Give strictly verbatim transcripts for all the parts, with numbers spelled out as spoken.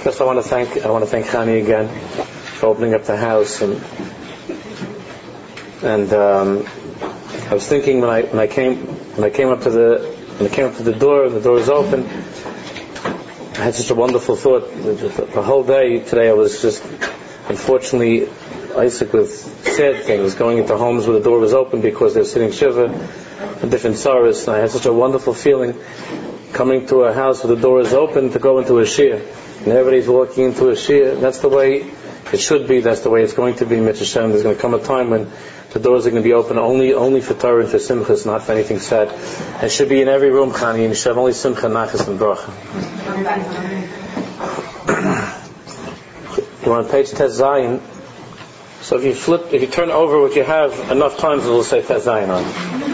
First, I want to thank I want to thank Chani again for opening up the house, and and um, I was thinking when I when I came when I came up to the when I came up to the door, the door was open. I had such a wonderful thought. The whole day today, I was just unfortunately Isaac with sad things, going into homes where the door was open because they were sitting shiva and different sorrows. And I had such a wonderful feeling coming to a house where the door is open to go into a shir. And everybody's walking into a shir. That's the way it should be. That's the way it's going to be. Mitzvah Shem. There's going to come a time when the doors are going to be open only only for Torah and for simchas, not for anything sad. And it should be in every room, Chani, and you should have only simcha, nachas, and bracha. You're on page Tes Zayin. So if you flip, if you turn over what you have enough times, it will say Tes Zayin on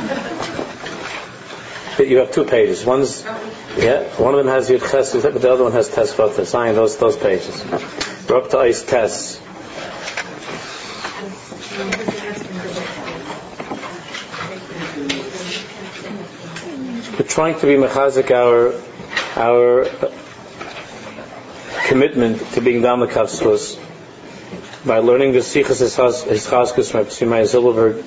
it. You have two pages. One's, yeah, one of them has Yud Ches, but the other one has Tes Vav Tes Zayin. Those those pages. We're up to Ice Tes. We're trying to be mechazik our our commitment to being down the Kavskos by learning the Sichas Hischaskus from Simai Zilberberg.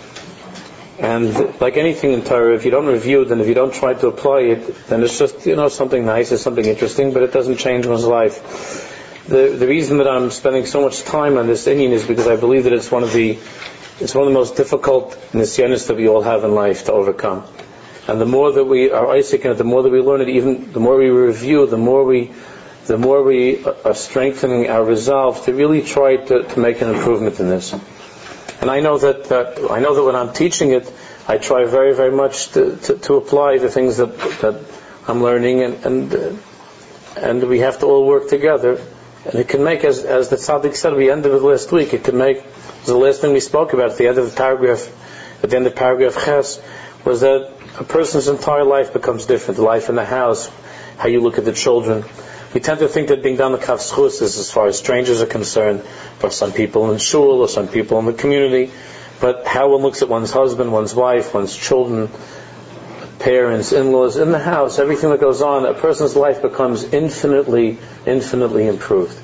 And like anything in Torah, if you don't review it and if you don't try to apply it, then it's just, you know, something nice, it's something interesting, but it doesn't change one's life. The the reason that I'm spending so much time on this Indian is because I believe that it's one of the it's one of the most difficult nisyanis that we all have in life to overcome. And the more that we are Isaac in it, the more that we learn it, even the more we review, the more we the more we are strengthening our resolve to really try to, to make an improvement in this. And I know that, that I know that when I'm teaching it, I try very, very much to, to, to apply the things that that I'm learning, and and, uh, and we have to all work together. And it can make, as as the Tzaddik said, we ended it last week. It can make the last thing we spoke about at the end of the paragraph, at the end of paragraph Ches, was that a person's entire life becomes different. The life in the house, how you look at the children. We tend to think that being down the Kavskos is as far as strangers are concerned, for some people in shul or some people in the community. But how one looks at one's husband, one's wife, one's children, parents, in-laws, in the house, everything that goes on, a person's life becomes infinitely, infinitely improved.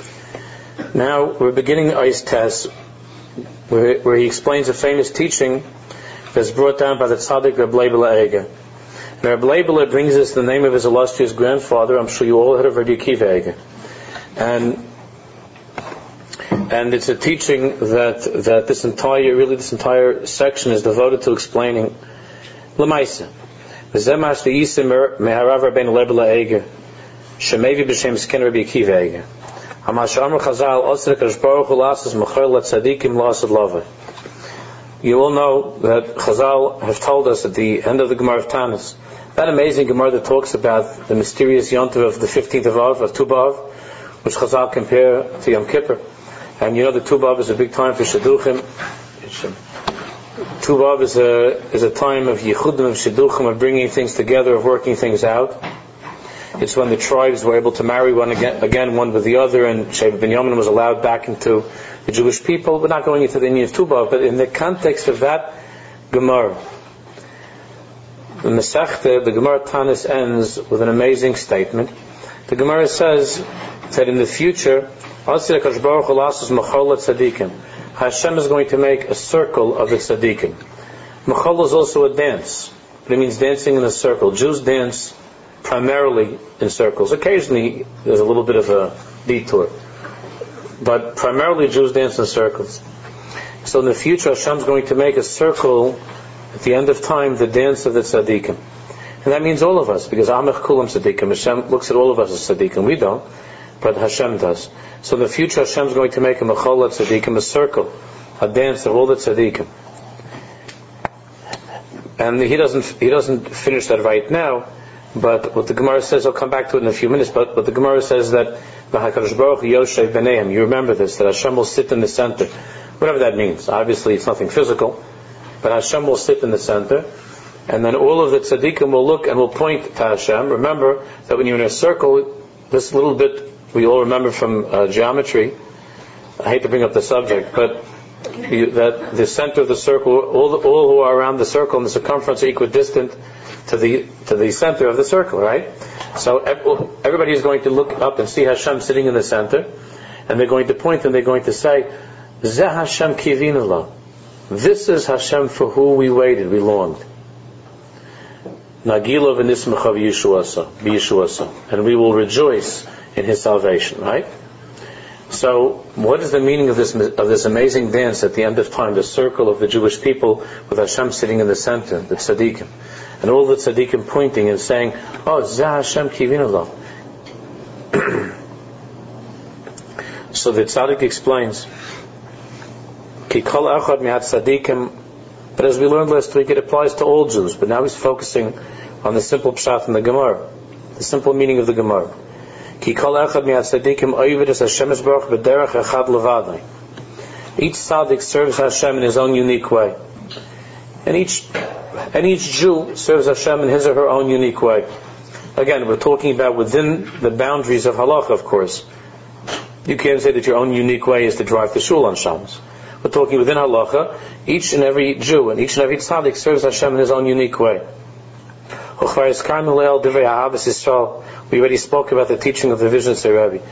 Now, we're beginning Ice Tes, where, where he explains a famous teaching that's brought down by the Tzaddik Reb Leibele Eger. And Reb Leibele brings us the name of his illustrious grandfather. I'm sure you all heard of Reb Akiva Eger. And and it's a teaching that that this entire, really this entire section is devoted to explaining L'maisa. V'zemash v'yisim meharav Rabbeinu Leibele Eger shemevi b'shem sken Reb Akiva Eger. Hamash Amar Chazal Osir Kadosh Baruch Hu Lasas Mechor L'Tzadikim Lasad Lava. You all know that Chazal have told us at the end of the Gemara of Tanis, that amazing Gemara that talks about the mysterious Yontiv of the fifteenth of Av, of Tu B'Av, which Chazal compare to Yom Kippur. And you know that Tu B'Av is a big time for Shidduchim. Tu B'Av is a, is a time of Yichudim, of Shidduchim, of bringing things together, of working things out. It's when the tribes were able to marry one again, again one with the other, and Sheva ben Yamin was allowed back into the Jewish people. We're not going into the Indian of Tu B'Av, but in the context of that Gemara, the Masechta, the Gemara Tanis ends with an amazing statement. The Gemara says that in the future, Hashem is going to make a circle of the tzaddikim. Machol is also a dance, but it means dancing in a circle. Jews dance primarily in circles. Occasionally there's a little bit of a detour, but primarily Jews dance in circles. So in the future, Hashem's going to make a circle at the end of time, the dance of the tzaddikim. And that means all of us, because Amech Kulam tzaddikim. Hashem looks at all of us as tzaddikim. We don't, but Hashem does. So in the future, Hashem's going to make a mechol tzaddikim, a circle, a dance of all the tzaddikim. And he doesn't he doesn't finish that right now, but what the Gemara says, I'll come back to it in a few minutes, but what the Gemara says that HaKadosh Baruch Hu Yoshev B'neihem, you remember this, that Hashem will sit in the center. Whatever that means. Obviously it's nothing physical, but Hashem will sit in the center, and then all of the tzaddikim will look and will point to Hashem. Remember that when you're in a circle, this little bit we all remember from uh, geometry. I hate to bring up the subject, but you, that the center of the circle, all the, all who are around the circle and the circumference are equidistant to the to the center of the circle, right? So everybody is going to look up and see Hashem sitting in the center, and they're going to point and they're going to say, Zeh Hashem kivinu lo. This is Hashem for who we waited, we longed. Nagilo v'nismecha v'yishuasa, and we will rejoice in His salvation. Right? So, what is the meaning of this of this amazing dance at the end of time? The circle of the Jewish people with Hashem sitting in the center, the tzaddikim, and all the tzaddikim pointing and saying, "Oh, Zeh Hashem kivinu lo." So the tzaddik explains, Ki kol echad mi'at tzaddikim. But as we learned last week, it applies to all Jews. But now he's focusing on the simple pshat in the Gemara, the simple meaning of the Gemara. Ki kol echad mi'at tzaddikim oived es Hashem yisbarach b'derech echad levadai. Each tzaddik serves Hashem in his own unique way, and each and each Jew serves Hashem in his or her own unique way. Again, we're talking about within the boundaries of halacha, of course. You can't say that your own unique way is to drive to shul on Shabbos. We're talking within halacha. Each and every Jew and each and every tzaddik serves Hashem in his own unique way. We already spoke about the teaching of the vision of Rebbe.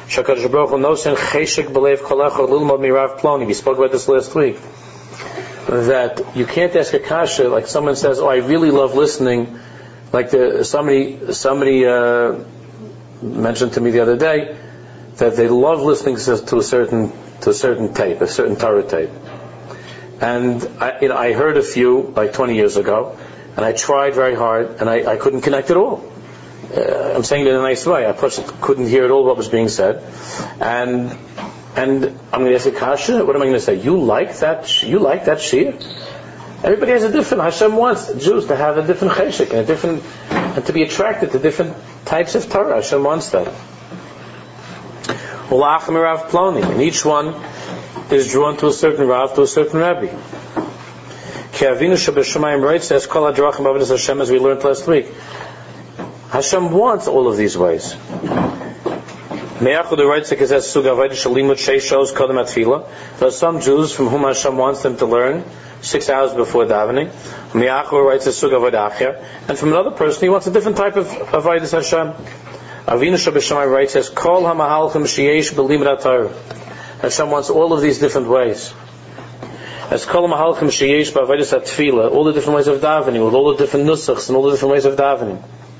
We spoke about this last week. That you can't ask a kasha like someone says, "Oh, I really love listening." Like the, somebody somebody uh, mentioned to me the other day that they love listening to a certain to a certain tape, a certain Torah tape. And I, you know, I heard a few like twenty years ago, and I tried very hard, and I, I couldn't connect at all. Uh, I'm saying it in a nice way. I couldn't hear at all what was being said, and and I'm going to ask a kasha. What am I going to say? You like that? You like that shir? Everybody has a different. Hashem wants Jews to have a different cheshek and a different, and to be attracted to different types of Torah. Hashem wants that. And each one is drawn to a certain Rav, to a certain Rabbi. As we learned last week, Hashem wants all of these ways. There are some Jews from whom Hashem wants them to learn six hours before davening. And from another person, he wants a different type of avodas Hashem. Avinu Shabbat writes, says, Kol hamahalchim sheyesh b'limud Torah. Hashem wants all of these different ways. As Kol hamahalchim sheyesh b'avodas tefillah, all the different ways of davening, with all the different nusachs and all the different ways of davening.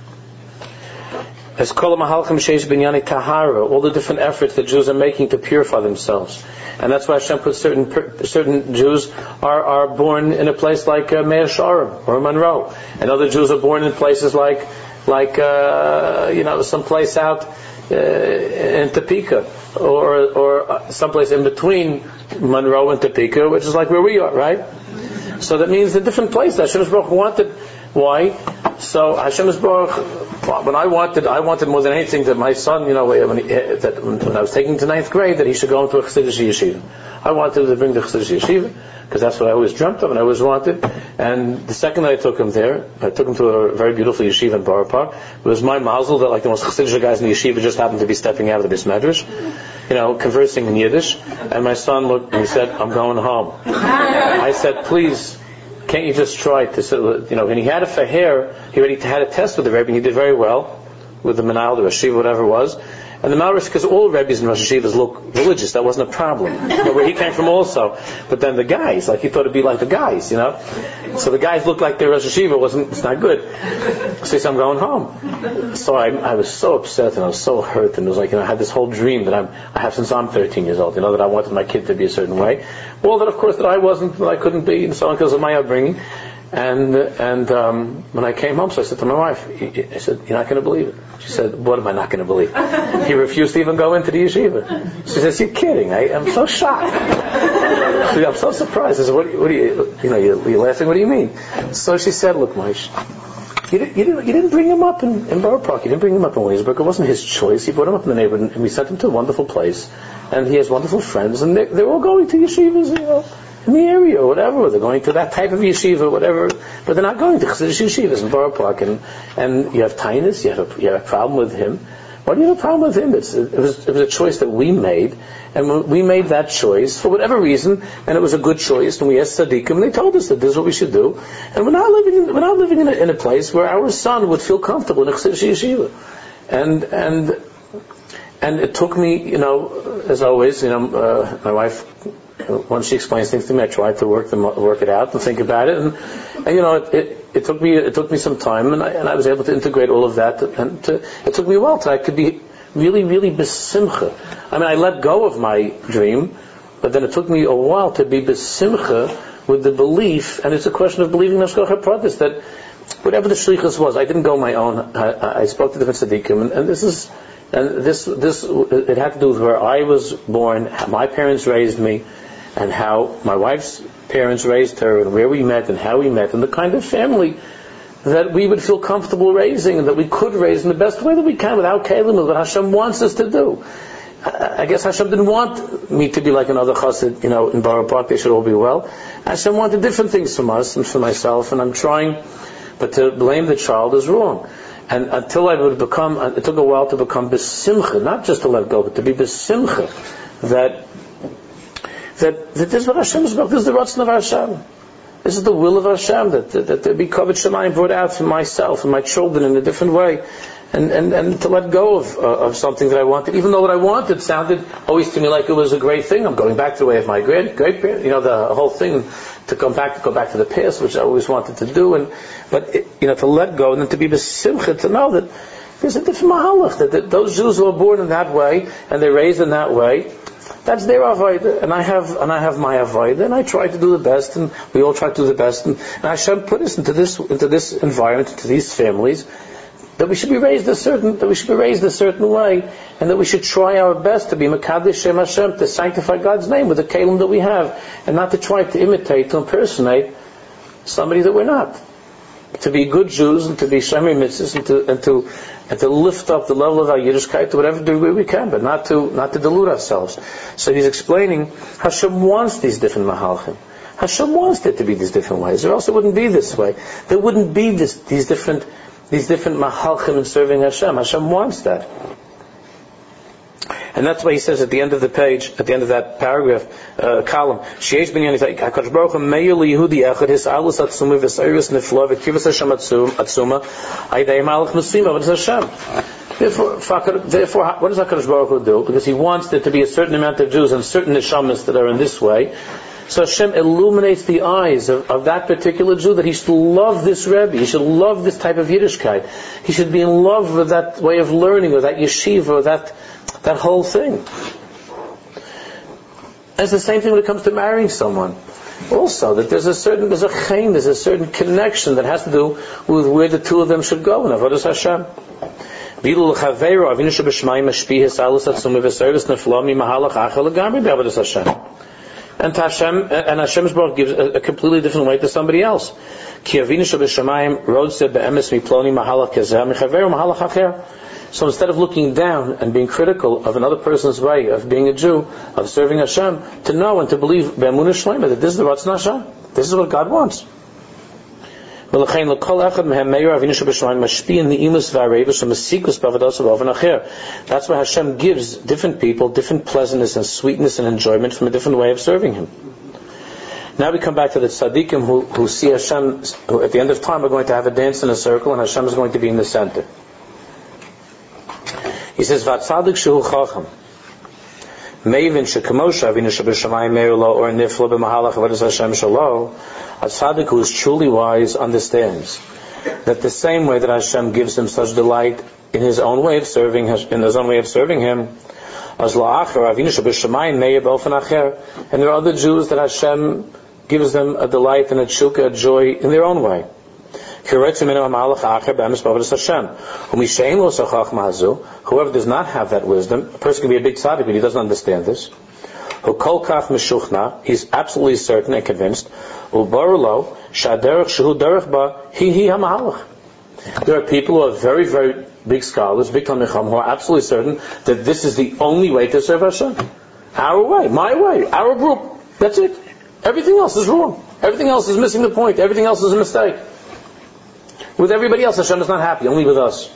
As Kol hamahalchim sheyesh b'nyani tahara, all the different efforts that Jews are making to purify themselves. And that's why Hashem puts certain certain Jews are, are born in a place like uh, Meir Sharim or Monroe, and other Jews are born in places like like uh, you know, someplace out uh, in Topeka, or or someplace in between Monroe and Topeka, which is like where we are, right? So that means a different place. Hashem Baruch wanted. Why? So Hashem Baruch, when I wanted, I wanted more than anything that my son, you know, when, he, that when I was taking to ninth grade, that he should go into a Chassidish yeshiva. I wanted to bring the Chassidish yeshiva because that's what I always dreamt of and I always wanted. And the second that I took him there, I took him to a very beautiful yeshiva in Borough Park. It was my mazel that like the most Chassidish guys in the yeshiva just happened to be stepping out of the Bismedrash, you know, conversing in Yiddish. And my son looked and he said, "I'm going home." I said, "Please, can't you just try to," you know, and he had a faher, he already had a test with the Rebbe, and he did very well with the Menal, the Rosh Hashiva, whatever it was. And the Malrish, because all Rebbes and Rosh Hashivas look religious, that wasn't a problem. You know, where he came from also. But then the guys, like he thought it'd be like the guys, you know. So the guys looked like their Rosh Hashiva, wasn't, it's not good. So he said, "I'm going home." So I, I was so upset and I was so hurt, and it was like, you know, I had this whole dream that I'm, I have since I'm thirteen years old, you know, that I wanted my kid to be a certain way. Well, that of course that I wasn't, that I couldn't be, and so on, because of my upbringing. And and um, when I came home, so I said to my wife, I said, "You're not going to believe it." She said, "What am I not going to believe?" He refused to even go into the yeshiva. She says, "You're kidding." I, I'm so shocked. I'm so surprised. I said, what, what do you, you know, you're, you're laughing, what do you mean? So she said, "Look, Moshe, you, did, you, didn't, you didn't bring him up in, in Borough Park. You didn't bring him up in Williamsburg. It wasn't his choice. He brought him up in the neighborhood, and we sent him to a wonderful place. And he has wonderful friends, and they're, they're all going to yeshivas, you know, in the area or whatever, or they're going to that type of yeshiva, whatever, but they're not going to Chassidish yeshivas in Borough Park." And, and you have tinus, you have a, you have a problem with him. Why do you have a problem with him? It's, it, was, it was a choice that we made, and we made that choice for whatever reason, and it was a good choice, and we asked Tzaddikim, and they told us that this is what we should do, and we're not living in, we're not living in a, in a place where our son would feel comfortable in a Chassidish yeshiva. and and and it took me, you know, as always, you know, uh, my wife, once she explains things to me, I try to work them, work it out and think about it, and, and you know, it, it, it took me it took me some time, and I, and I was able to integrate all of that, and to, it took me a while till I could be really, really besimcha. I mean, I let go of my dream, but then it took me a while to be besimcha with the belief, and it's a question of believing Nashkocha Pratis, that whatever the shlichus was, I didn't go my own. I, I spoke to different tzaddikim, and, and this is, and this, this, it had to do with where I was born, how my parents raised me, and how my wife's parents raised her, and where we met, and how we met, and the kind of family that we would feel comfortable raising, and that we could raise in the best way that we can without kelim, what Hashem wants us to do. I guess Hashem didn't want me to be like another chassid, you know, in Borough Park, they should all be well. Hashem wanted different things from us and from myself, and I'm trying, but to blame the child is wrong. And until I would become, it took a while to become besimcha, not just to let go, but to be besimcha, that, that, that this is what Hashem is about, this is the Ratzon of Hashem. This is the will of Hashem, that, that, that there be Kavod Shamayim brought out for myself and my children in a different way. And, and, and to let go of, uh, of something that I wanted, even though what I wanted sounded always to me like it was a great thing. I'm going back to the way of my great great parents, you know, the whole thing to come back to go back to the past, which I always wanted to do. And but it, you know, to let go and then to be besimcha, to know that there's a different mahalach, that, that those Jews who are born in that way and they're raised in that way, that's their avodah, and I have and I have my avodah, and I try to do the best, and we all try to do the best, and, and Hashem put us into this into this environment, into these families, that we should be raised a certain, that we should be raised a certain way, and that we should try our best to be Mekadesh Shem Hashem, to sanctify God's name with the kelim that we have, and not to try to imitate, to impersonate somebody that we're not. To be good Jews and to be Shemei Mitzvahs and to and to and to lift up the level of our Yiddishkeit to whatever degree we can, but not to not to delude ourselves. So he's explaining Hashem wants these different mahalchim. Hashem wants there to be these different ways, or else it wouldn't be this way. There wouldn't be this, these different. These different mahalchim in serving Hashem. Hashem wants that. And that's why he says at the end of the page, at the end of that paragraph, uh, column, Sheish ben Yonah, HaKadosh Baruch Hu meir liyehudi echad his alus atzuma v'seiris nifla v'kivas Hashem atzuma aydei malach musima, what is Hashem? Therefore, therefore, what does HaKadosh Baruch Hu do? Because he wants there to be a certain amount of Jews and certain neshamas that are in this way. So Hashem illuminates the eyes of, of that particular Jew that he should love this Rebbe, he should love this type of Yiddishkeit, he should be in love with that way of learning, or that yeshiva, or that that whole thing. And it's the same thing when it comes to marrying someone. Also, that there's a certain there's a chaim, there's a certain connection that has to do with where the two of them should go. And avodas Hashem. And Hashem, and Hashem's Baruch gives a, a completely different way to somebody else. So instead of looking down and being critical of another person's way of being a Jew, of serving Hashem, to know and to believe be'emunah shlema that this is the Ratzon Hashem. This is what God wants. That's why Hashem gives different people different pleasantness and sweetness and enjoyment from a different way of serving Him. Now we come back to the tzaddikim who, who see Hashem, who at the end of time are going to have a dance in a circle and Hashem is going to be in the center. He says, "V'atzadik shehu chacham, meivin shekemosha avinu shebeshamayim meir lo or niflo b'mahalach avodas Hashem shalo." A tzaddik who is truly wise understands that the same way that Hashem gives him such delight in his own way of serving, in his own way of serving Him, as la'achar avinu shebeshamayim meir b'ofen acher, and there are other Jews that Hashem gives them a delight and a tshuka, a joy in their own way. Whoever does not have that wisdom, a person can be a big tzaddik, but he doesn't understand this. He's absolutely certain and convinced. There are people who are very, very big scholars, big Talmid Chacham, who are absolutely certain that this is the only way to serve Hashem. Our way, my way, our group. That's it. Everything else is wrong. Everything else is missing the point. Everything else is a mistake. With everybody else, Hashem is not happy, only with us.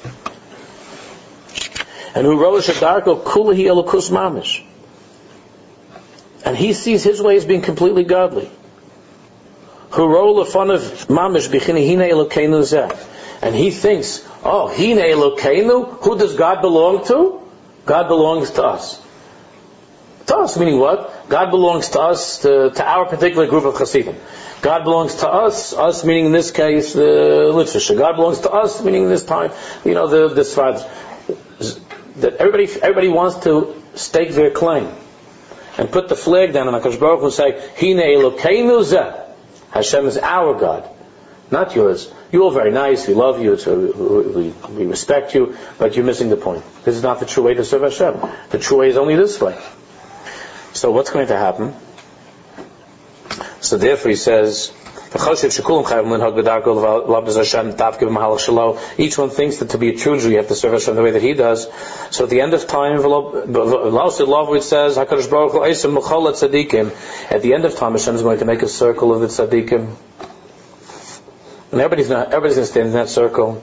And who wrote Shadarko Kulahi Elokus Mamish. And he sees his way as being completely godly. Who wrote the fun of Mamish Bichinihina Elokeinu Zeh. And he thinks Oh, Hine Elokeinu, who does God belong to? God belongs to us. To us, meaning what? God belongs to us, to, to our particular group of Hasidim. God belongs to us, us meaning in this case the Litvisha. God belongs to us, meaning in this time, you know, the this Sfard. That everybody, everybody wants to stake their claim and put the flag down on HaKadosh Baruch Hu and say, Hine Elokeinu zeh. Hashem is our God, not yours. You're all very nice, we love you, so we, we respect you, but you're missing the point. This is not the true way to serve Hashem. The true way is only this way. So what's going to happen? So therefore he says, each one thinks that to be a true Jew you have to serve Hashem the way that he does. So at the end of time, it says, at the end of time Hashem is going to make a circle of the tzaddikim. And everybody's, not, everybody's going to stand in that circle.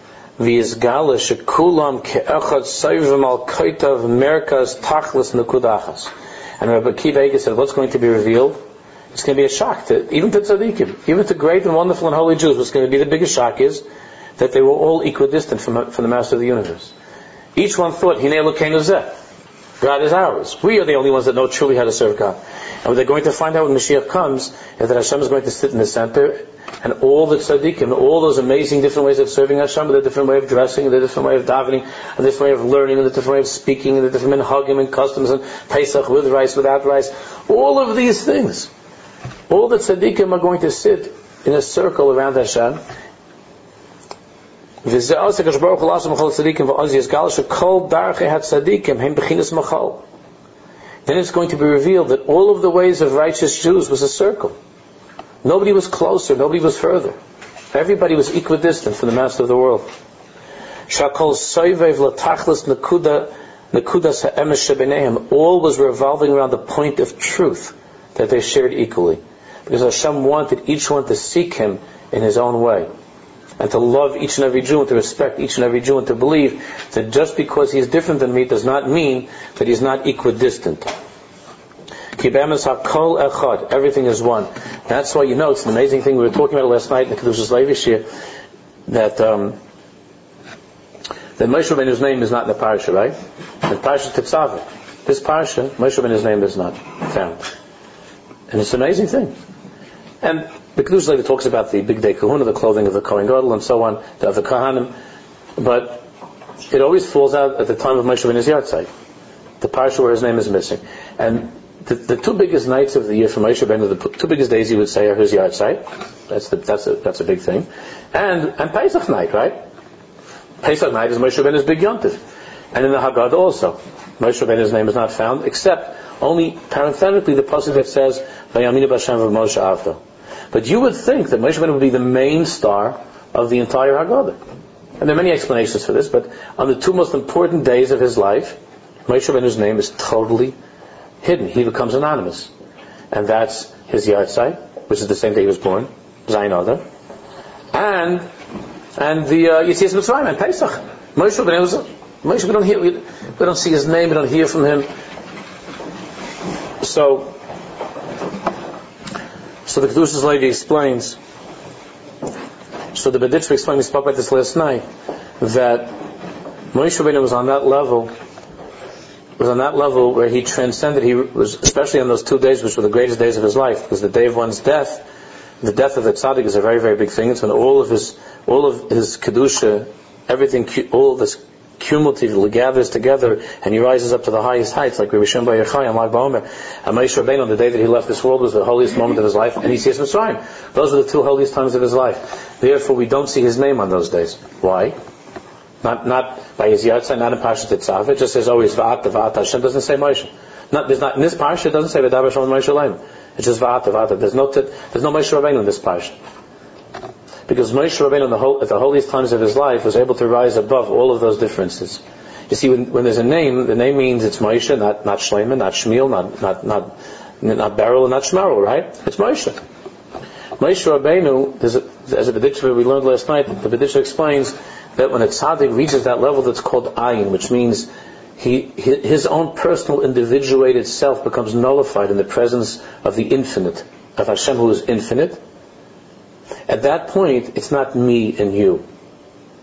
And Rabbi Akiva Eiger said, what's going to be revealed? It's going to be a shock, to, even to tzaddikim, even to great and wonderful and holy Jews. What's going to be the biggest shock is that they were all equidistant from, from the Master of the universe. Each one thought, Hine Elokeinu zeh. God is ours. We are the only ones that know truly how to serve God. And what they're going to find out when Mashiach comes is that Hashem is going to sit in the center, and all the tzaddikim, all those amazing different ways of serving Hashem, with a different way of dressing, and a different way of davening, a different way of learning, and a different way of speaking, and a different minhagim and customs, and Pesach with rice, without rice. All of these things. All the tzaddikim are going to sit in a circle around Hashem. Then it's going to be revealed that all of the ways of righteous Jews was a circle. Nobody was closer, nobody was further. Everybody was equidistant from the Master of the world. All was revolving around the point of truth that they shared equally. Because Hashem wanted each one to seek Him in His own way. And to love each and every Jew, and to respect each and every Jew, and to believe that just because he is different than me does not mean that he's not equidistant. Everything is one. That's why, you know, it's an amazing thing. We were talking about it last night in the Kedushas Levish here, that um, that Moshe Rabbeinu's name is not in the parsha, right? In Parsha Tetzaveh, this parsha, Moshe Rabbeinu's name is not found. And it's an amazing thing. And the Kedushas Levish talks about the big day kahuna, the clothing of the Kohen Gadol, and so on, of the Kahanim, but it always falls out at the time of Moshe Rabbeinu's Yartzeit, the parsha where his name is missing. And the, the two biggest nights of the year for Moshe Rabbeinu, the two biggest days he would say are his Yartzeit. That's the, that's a that's a big thing, and and Pesach night, right? Pesach night is Moshe Rabbeinu's big yontif, and in the Haggadah also, Moshe Rabbeinu's name is not found, except only parenthetically the pasuk that says Vayaminu b'Hashem v'Moshe Avdo. But you would think that Moshe Rabbeinu would be the main star of the entire Haggadah. And there are many explanations for this, but on the two most important days of his life, Moshe Rabbeinu's name is totally hidden. He becomes anonymous. And that's his Yartzeit, which is the same day he was born, Zayin Adar. And, and the uh, Yetzias Mitzrayim, and Pesach. Moshe Rabbeinu, Moshe, we don't hear, we, we don't see his name, we don't hear from him. So, So the Kedushas Levi explains, so the Beditzvah explained, we spoke about this last night, that Moshe Rabbeinu was on that level, was on that level where he transcended, he was, especially on those two days which were the greatest days of his life, because the day of one's death, the death of the tzaddik is a very, very big thing. It's when all of his, all of his Kedusha, everything, all of this cumulatively gathers together and he rises up to the highest heights, like Rabbi Shimon Bar Yochai and Lag BaOmer. And Moshe Rabbeinu, on the day that he left this world, was the holiest moment of his life, and he sees Mitzrayim. Those were the two holiest times of his life. Therefore, we don't see his name on those days. Why? Not not by his Yartzeit, not in Parshat Tetzaveh. It just says always Va'ata, Va'ata. Hashem doesn't say Moshe. Not, there's not in this parsha. It doesn't say V'daber Shalom Moshe Leim. It's just Va'ata, Va'ata. There's no there's no Moshe Rabbeinu in this parsha. Because Moshe Rabbeinu, the whole, at the holiest times of his life, was able to rise above all of those differences. You see, when, when there's a name, the name means it's Moshe, not not Shleiman, not Shmuel, not not not not Beryl, and not Shmerel, right? It's Moshe. Moshe Rabbeinu, there's a, as a Beditzvah we learned last night, the Beditzvah explains that when a tzaddik reaches that level, that's called ayin, which means he his own personal individuated self becomes nullified in the presence of the infinite, of Hashem who is infinite. At that point, it's not me and you.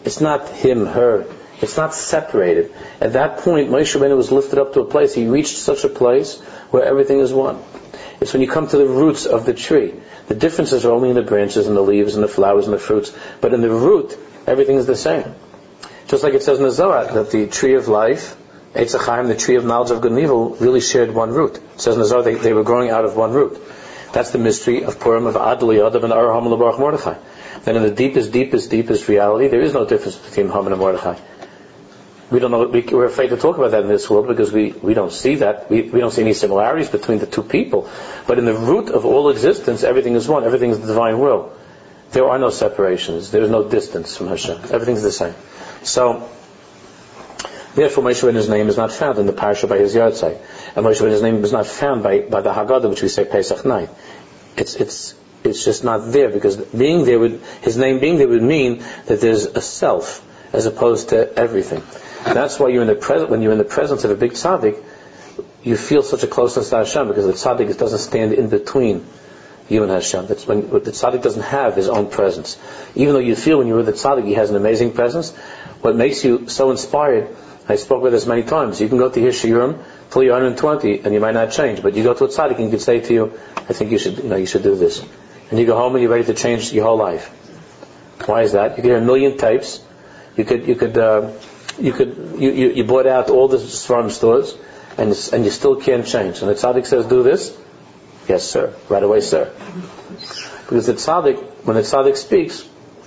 It's not him, her. It's not separated. At that point, Moshe Rabbeinu was lifted up to a place. He reached such a place where everything is one. It's when you come to the roots of the tree. The differences are only in the branches and the leaves and the flowers and the fruits. But in the root, everything is the same. Just like it says in the Zohar, that the tree of life, Eitz HaChaim, the tree of knowledge of good and evil, really shared one root. It says in the Zohar, they, they were growing out of one root. That's the mystery of Purim, of Adli Yadav and Araham L'Baruch Mordechai. Then in the deepest, deepest, deepest reality, there is no difference between Haman and Mordechai. We don't know, we, we're afraid to talk about that in this world because we, we don't see that. We, we don't see any similarities between the two people. But in the root of all existence, everything is one. Everything is the divine will. There are no separations. There is no distance from Hashem. Everything's the same. So, therefore, Moshe Rabbeinu's name is not found in the parasha by his Yartzeit. And Moshe Rabbeinu's name is not found by, by the Haggadah, which we say Pesach night. It's, it's, it's just not there, because being there would, his name being there would mean that there's a self as opposed to everything. And that's why you're in the pres- when you're in the presence of a big tzaddik, you feel such a closeness to Hashem, because the tzaddik doesn't stand in between you and Hashem. That's when the tzaddik doesn't have his own presence. Even though you feel when you're with the tzaddik he has an amazing presence, what makes you so inspired, I spoke about this many times, you can go to his shiurim till you're one hundred twenty and you might not change, but you go to a tzaddik and he can say to you, I think you should, you know, you should do this. And you go home and you're ready to change your whole life. Why is that? You get a million tapes. You could, you could, uh, you could, you, you, you bought out all the Sfarim stores, and and you still can't change. And the tzaddik says, do this. Yes, sir. Right away, sir. Because the tzaddik, when the tzaddik speaks,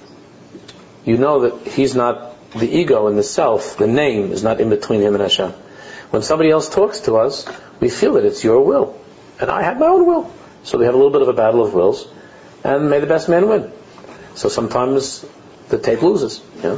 you know that he's not, the ego and the self, the name is not in between him and Hashem. When somebody else talks to us, we feel that it's your will. And I have my own will. So we have a little bit of a battle of wills, and may the best man win. So sometimes the tape loses, you know.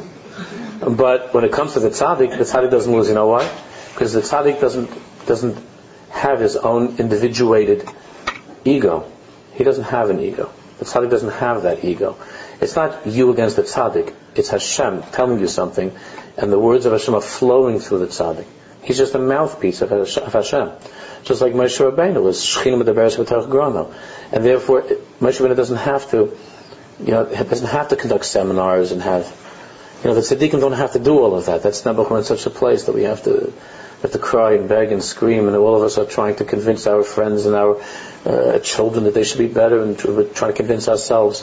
But when it comes to the tzaddik, the tzaddik doesn't lose. You know why? Because the tzaddik doesn't doesn't have his own individuated ego. He doesn't have an ego. The tzaddik doesn't have that ego. It's not you against the tzaddik. It's Hashem telling you something, and the words of Hashem are flowing through the tzaddik. He's just a mouthpiece of Hashem. Just like Moshe Rabbeinu was Shechina Medaberes B'Torach Grano. And therefore, Moshe Rabbeinu doesn't have to, you know, doesn't have to conduct seminars and have, you know, the tzaddikim don't have to do all of that. That's never in such a place that we have to have to cry and beg and scream, and all of us are trying to convince our friends and our uh, children that they should be better, and we're trying to convince ourselves.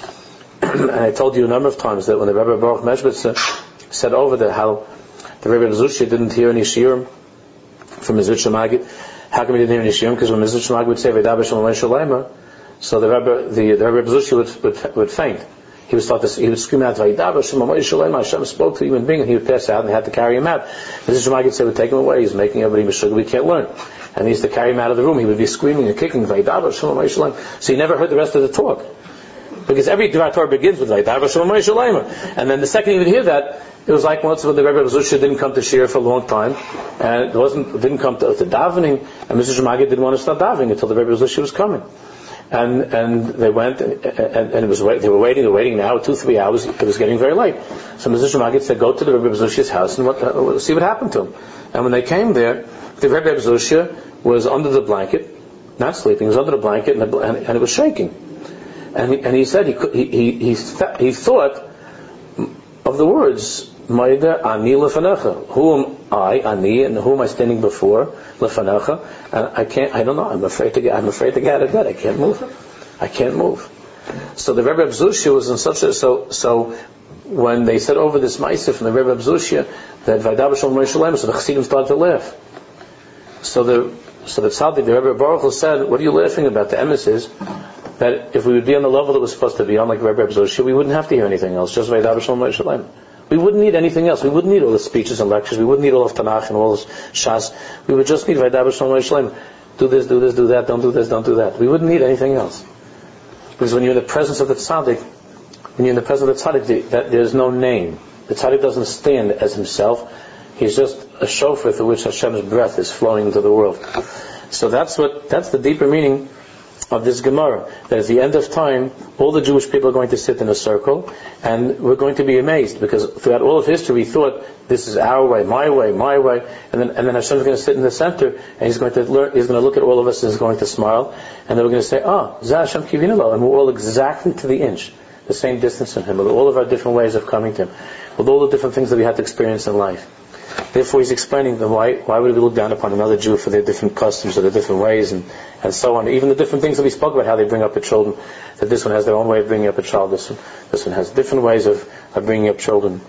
And I told you a number of times that when the Rebbe Baruch Meshbitz said over there how the Rebbe Bezushia didn't hear any shiurim from Mizrach Magid. How come he didn't hear any shiurim? Because when Mizrach Magid would say V'daber Shalom Leimer, so the Rebbe, the, the Rebbe Bezushia would, would, would faint. He would start this, he would scream out, V'daber Shalom Leimer, Hashem spoke to a human being, and he would pass out, and they had to carry him out. Mizrach Magid said, "Would take him away. He's making everybody mishugah. We can't learn." And he used to carry him out of the room. He would be screaming and kicking, V'daber Shalom Leimer. So he never heard the rest of the talk. Because every Dvar Torah begins with V'daber Shalom Leimer. And then the second he would hear that, it was like once when the Rebbe Bezushia didn't come to Shir for a long time, and it wasn't didn't come to, to davening, and Mister Shemagid didn't want to start davening until the Rebbe Bezushia was coming, and and they went and, and, and it was they were waiting, they were waiting an hour, two, three hours. It was getting very late. So Mister Shemagid said, "Go to the Rebbe Bezushia's house and what, uh, see what happened to him." And when they came there, the Rebbe Bezushia was under the blanket, not sleeping. He was under the blanket, and, the, and, and it was shaking. And he, and he said he he he he, he thought of the words. Maida ani lefanecha. Who am I, ani, and who am I standing before? Lefanecha. And I can't. I don't know. I'm afraid to get. I'm afraid to get out of bed. I can't move. I can't move. So the Rebbe Bezushia was in such a. So so when they said over this ma'aseh from the Rebbe Bezushia that V'daber Shalom Leimer, so the Chassidim started to laugh. So the so the tzaddik, the Rebbe Baruch said, "What are you laughing about?" The emes is that if we would be on the level that we're supposed to be on, like Rebbe Bezushia, we wouldn't have to hear anything else. Just V'daber Shalom Leimer. We wouldn't need anything else. We wouldn't need all the speeches and lectures. We wouldn't need all of Tanakh and all this Shas. We would just need V'daber Shalom Leimer. Do this, do this, do that. Don't do this, don't do that. We wouldn't need anything else. Because when you're in the presence of the tzaddik, when you're in the presence of the tzaddik, that there's no name. The tzaddik doesn't stand as himself. He's just a shofar through which Hashem's breath is flowing into the world. So that's what that's the deeper meaning of this Gemara, that at the end of time, all the Jewish people are going to sit in a circle, and we're going to be amazed, because throughout all of history we thought, this is our way, my way, my way, and then and then Hashem is going to sit in the center, and He's going to learn, He's going to look at all of us and He's going to smile, and then we're going to say, ah, Zah Hashem Kivinu Lo, and we're all exactly to the inch, the same distance from Him, with all of our different ways of coming to Him. with all the different things that we had to experience in life. Therefore, he's explaining that why why would we look down upon another Jew for their different customs or their different ways and, and so on. Even the different things that we spoke about, how they bring up the children, that this one has their own way of bringing up a child, this one, this one has different ways of, of bringing up children.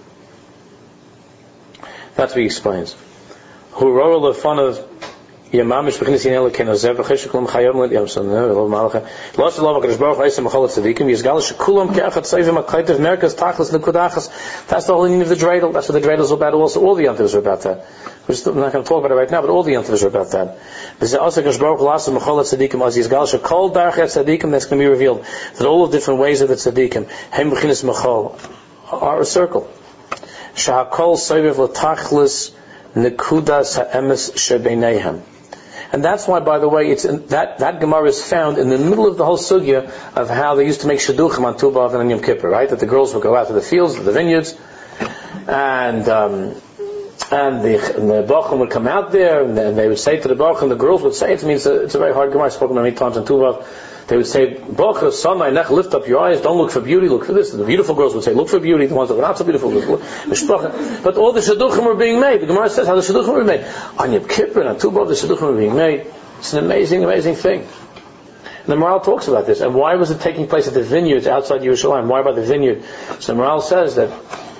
That's what he explains. Who wrote the fun of Yamamish begins in Ela Kenozev Cheshkulum Chayom Lit Yamson Lov Malcha Los Lov Kadosh Baruch Hu Mechalot Tzadikim Yizgal Shekulam Keachat Seivim Akaytev Merkas Tachlis Nekudachas. That's the whole meaning of the dreidel. That's what the dreidel is about. Also, all the yantivs are about that. We're still not going to talk about it right now, but all the yantivs are about that. There's also Kadosh Baruch Hu Las Mechalot Tzadikim as Yizgal Shekol Darchet Tzadikim. That's going to be revealed. That all the different ways of the Tzadikim Hem Bechinas Mechal are a circle. Shahakol Seivim Latachlis Nekudas Ha'emes Shebeineihem. And that's why, by the way, it's in, that, that Gemara is found in the middle of the whole sugya of how they used to make shidduchim on Tu B'Av and on Yom Kippur, right? That the girls would go out to the fields, the vineyards, and um, and the, and the Bachim would come out there, and, and they would say to the Bachim, the girls would say, it means it's, it's a very hard Gemara, I've spoken many times on Tu B'Av. They would say, Bachim, son, nech, lift up your eyes, don't look for beauty, look for this. The beautiful girls would say, look for beauty. The ones that were not so beautiful, look for But all the shidduchim were being made. The Gemara says how the shidduchim were being made. On Yom Kippur and on Tu B'Av, the shidduchim were being made. It's an amazing, amazing thing. And the Maharal talks about this. And why was it taking place at the vineyards outside Yerushalayim? Why by the vineyard? So the Maharal says that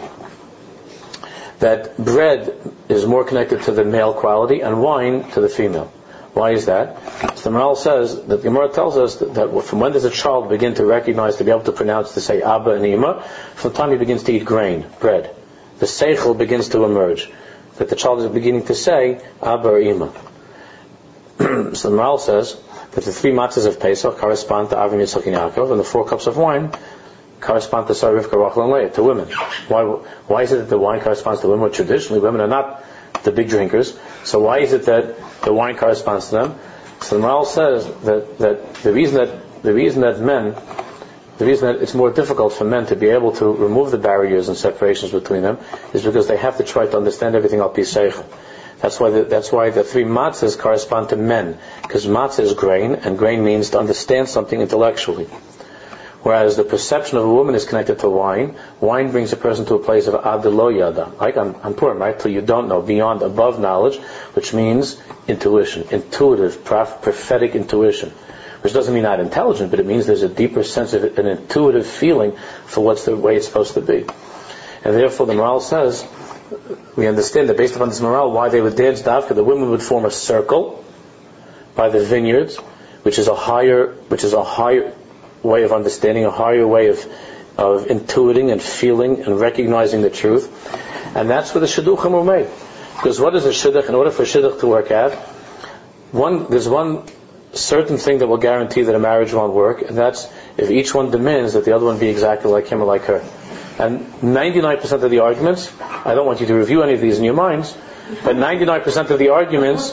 that bread is more connected to the male quality and wine to the female. Why is that? So the Maharal says that the Gemara tells us that, that from when does a child begin to recognize, to be able to pronounce, to say Abba and Ima? From the time he begins to eat grain, bread. The seichel begins to emerge. That the child is beginning to say Abba or Ima. So the Maharal says that the three matzahs of Pesach correspond to Avram, Yitzchak, and Yaakov, and the four cups of wine correspond to Sarah, Rivka, Rachel, and Leah, to women. Why, why is it that the wine corresponds to women? Well, traditionally, women are not the big drinkers. So why is it that the wine corresponds to them? So the Maharal says that, that the reason that the reason that men, the reason that it's more difficult for men to be able to remove the barriers and separations between them is because they have to try to understand everything al pi seichel. That's why the, that's why the three matzahs correspond to men, because matzah is grain, and grain means to understand something intellectually. Whereas the perception of a woman is connected to wine. Wine brings a person to a place of ad lo yada, like on, on Purim, right? Till you don't know, beyond, above knowledge, which means intuition, intuitive, prophetic intuition. Which doesn't mean not intelligent, but it means there's a deeper sense of an intuitive feeling for what's the way it's supposed to be. And therefore the Maharal says, we understand that based upon this Maharal, why they would dance dafka, the women would form a circle by the vineyards, which is a higher, which is a higher way of understanding, a higher way of of intuiting and feeling and recognizing the truth. And that's where the shidduchim were made. Because what is a shidduch? In order for a shidduch to work out, one there's one certain thing that will guarantee that a marriage won't work, and that's if each one demands that the other one be exactly like him or like her. And ninety-nine percent of the arguments, I don't want you to review any of these in your minds, but ninety-nine percent of the arguments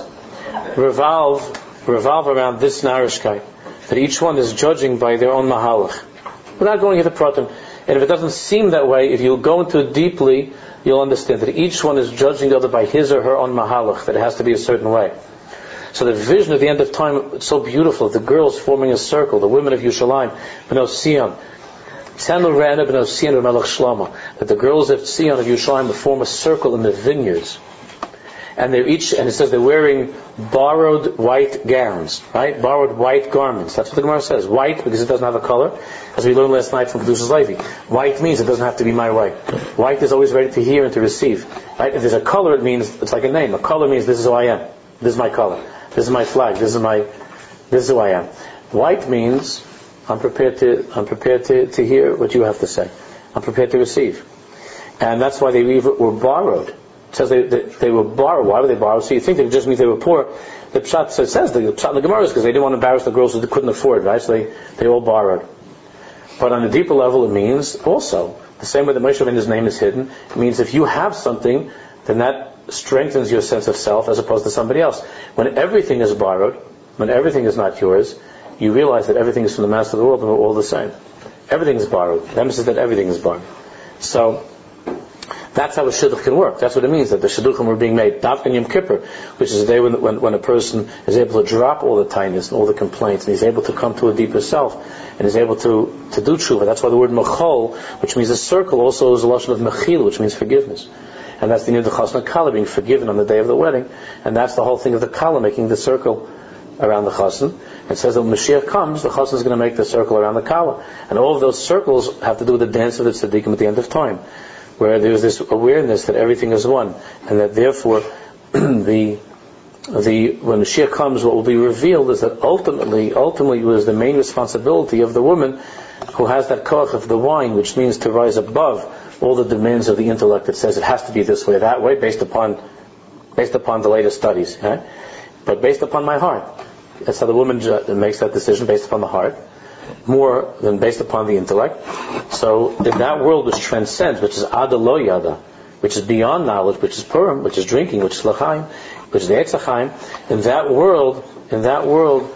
revolve revolve around this narishkeit, that each one is judging by their own mahalach, without going into pratim. And if it doesn't seem that way, if you go into it deeply, you'll understand that each one is judging the other by his or her own mahalach, that it has to be a certain way. So the vision of the end of time, it's so beautiful. The girls forming a circle, the women of Yerushalayim, Bnei Sion, Tzemel Re'ana Bnei Sion Melech Shlomo, that the girls of Sion of Yerushalayim form a circle in the vineyards. And they're each, and it says they're wearing borrowed white gowns, right? Borrowed white garments. That's what the Gemara says. White, because it doesn't have a color. As we learned last night from Kedushas Levi. White means it doesn't have to be my white. White is always ready to hear and to receive. Right? If there's a color, it means, it's like a name. A color means this is who I am. This is my color. This is my flag. This is my, this is who I am. White means, I'm prepared to, I'm prepared to, to hear what you have to say. I'm prepared to receive. And that's why they were borrowed. It says they, they, they were borrowed. Why were they borrowed? So you think that it just means they were poor. The pshat so it says the pshat in the Gemara is because they didn't want to embarrass the girls who couldn't afford, right? So they, they all borrowed. But on a deeper level, it means also the same way that Moshe Rabbeinu's name is hidden. It means if you have something, then that strengthens your sense of self as opposed to somebody else. When everything is borrowed, when everything is not yours, you realize that everything is from the master of the world and we're all the same. Everything is borrowed. The emphasis is that everything is borrowed. So That's how a shidduch can work. That's what it means, that the shidduchim were being made. Dafkan Yom Kippur, which is the day when, when, when a person is able to drop all the tightness and all the complaints, and he's able to come to a deeper self, and is able to, to do tshuva. That's why the word mechol, which means a circle, also is a lashon of mechil, which means forgiveness. And that's the name of the chasna kala, being forgiven on the day of the wedding. And that's the whole thing of the kala, making the circle around the chassan. It says that when Mashiach comes, the chassan is going to make the circle around the kala. And all of those circles have to do with the dance of the tzaddikim at the end of time, where there's this awareness that everything is one, and that therefore the the when Mashiach comes, what will be revealed is that ultimately, ultimately it was the main responsibility of the woman who has that koach of the wine, which means to rise above all the demands of the intellect that says it has to be this way, that way, based upon based upon the latest studies, right? But based upon my heart. That's how the woman makes that decision, based upon the heart, more than based upon the intellect. So in that world which transcends, which is Ada Lo Yada, which is beyond knowledge, which is Purim, which is drinking, which is L'chaim, which is the Eitz HaChaim, in that world, in that world,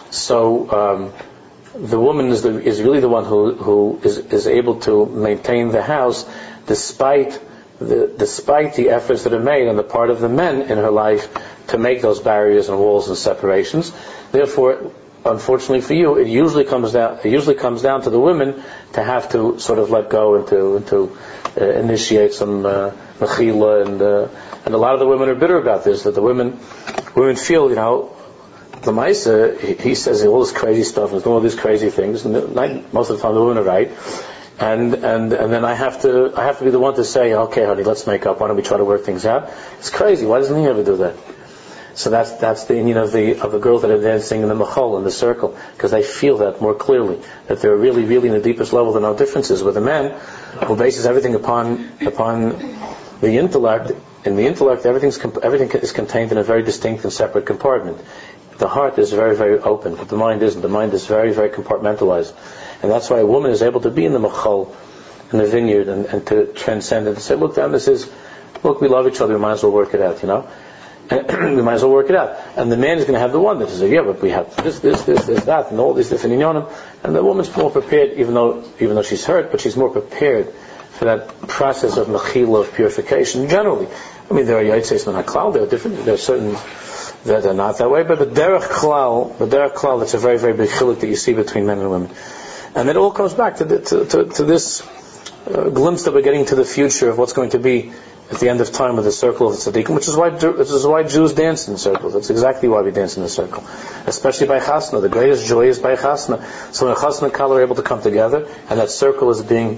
so um, the woman is, the, is really the one who, who is, is able to maintain the house despite the, despite the efforts that are made on the part of the men in her life to make those barriers and walls and separations. Therefore, unfortunately for you, it usually comes down. It usually comes down to the women to have to sort of let go and to and to uh, initiate some uh, mechila, and uh, and a lot of the women are bitter about this. That the women women feel, you know, the Maisa, he, he says all this crazy stuff and all these crazy things, and most of the time the women are right. And and and then I have to I have to be the one to say, okay, honey, let's make up. Why don't we try to work things out? It's crazy. Why doesn't he ever do that? So that's that's the Indian of the of the girls that are dancing in the machol, in the circle, because they feel that more clearly, that they're really, really in the deepest level. There are no differences with a man who bases everything upon upon the intellect. In the intellect, everything's everything is contained in a very distinct and separate compartment. The heart is very, very open, but the mind isn't. The mind is very, very compartmentalized, and that's why a woman is able to be in the machol, in the vineyard, and, and to transcend and to say, look, down, this is, look, we love each other. We might as well work it out, you know. And we might as well work it out. And the man is going to have the one that says, yeah, but we have this, this, this, this, that, and all these different inyonim. And the woman's more prepared, even though even though she's hurt, but she's more prepared for that process of mechila, of purification. Generally, I mean, there are yaitzeis and haklal. There are different. There are certain that are not that way. But the derech klal, the derech klal, that's a very, very big chiluk that you see between men and women. And it all comes back to the, to, to, to this uh, glimpse that we're getting to the future of what's going to be at the end of time with the circle of the tzaddikim, which is why which is why Jews dance in circles. That's exactly why we dance in a circle, especially by chasna. The greatest joy is by chasna. So when a chasna and kala are able to come together, and that circle is being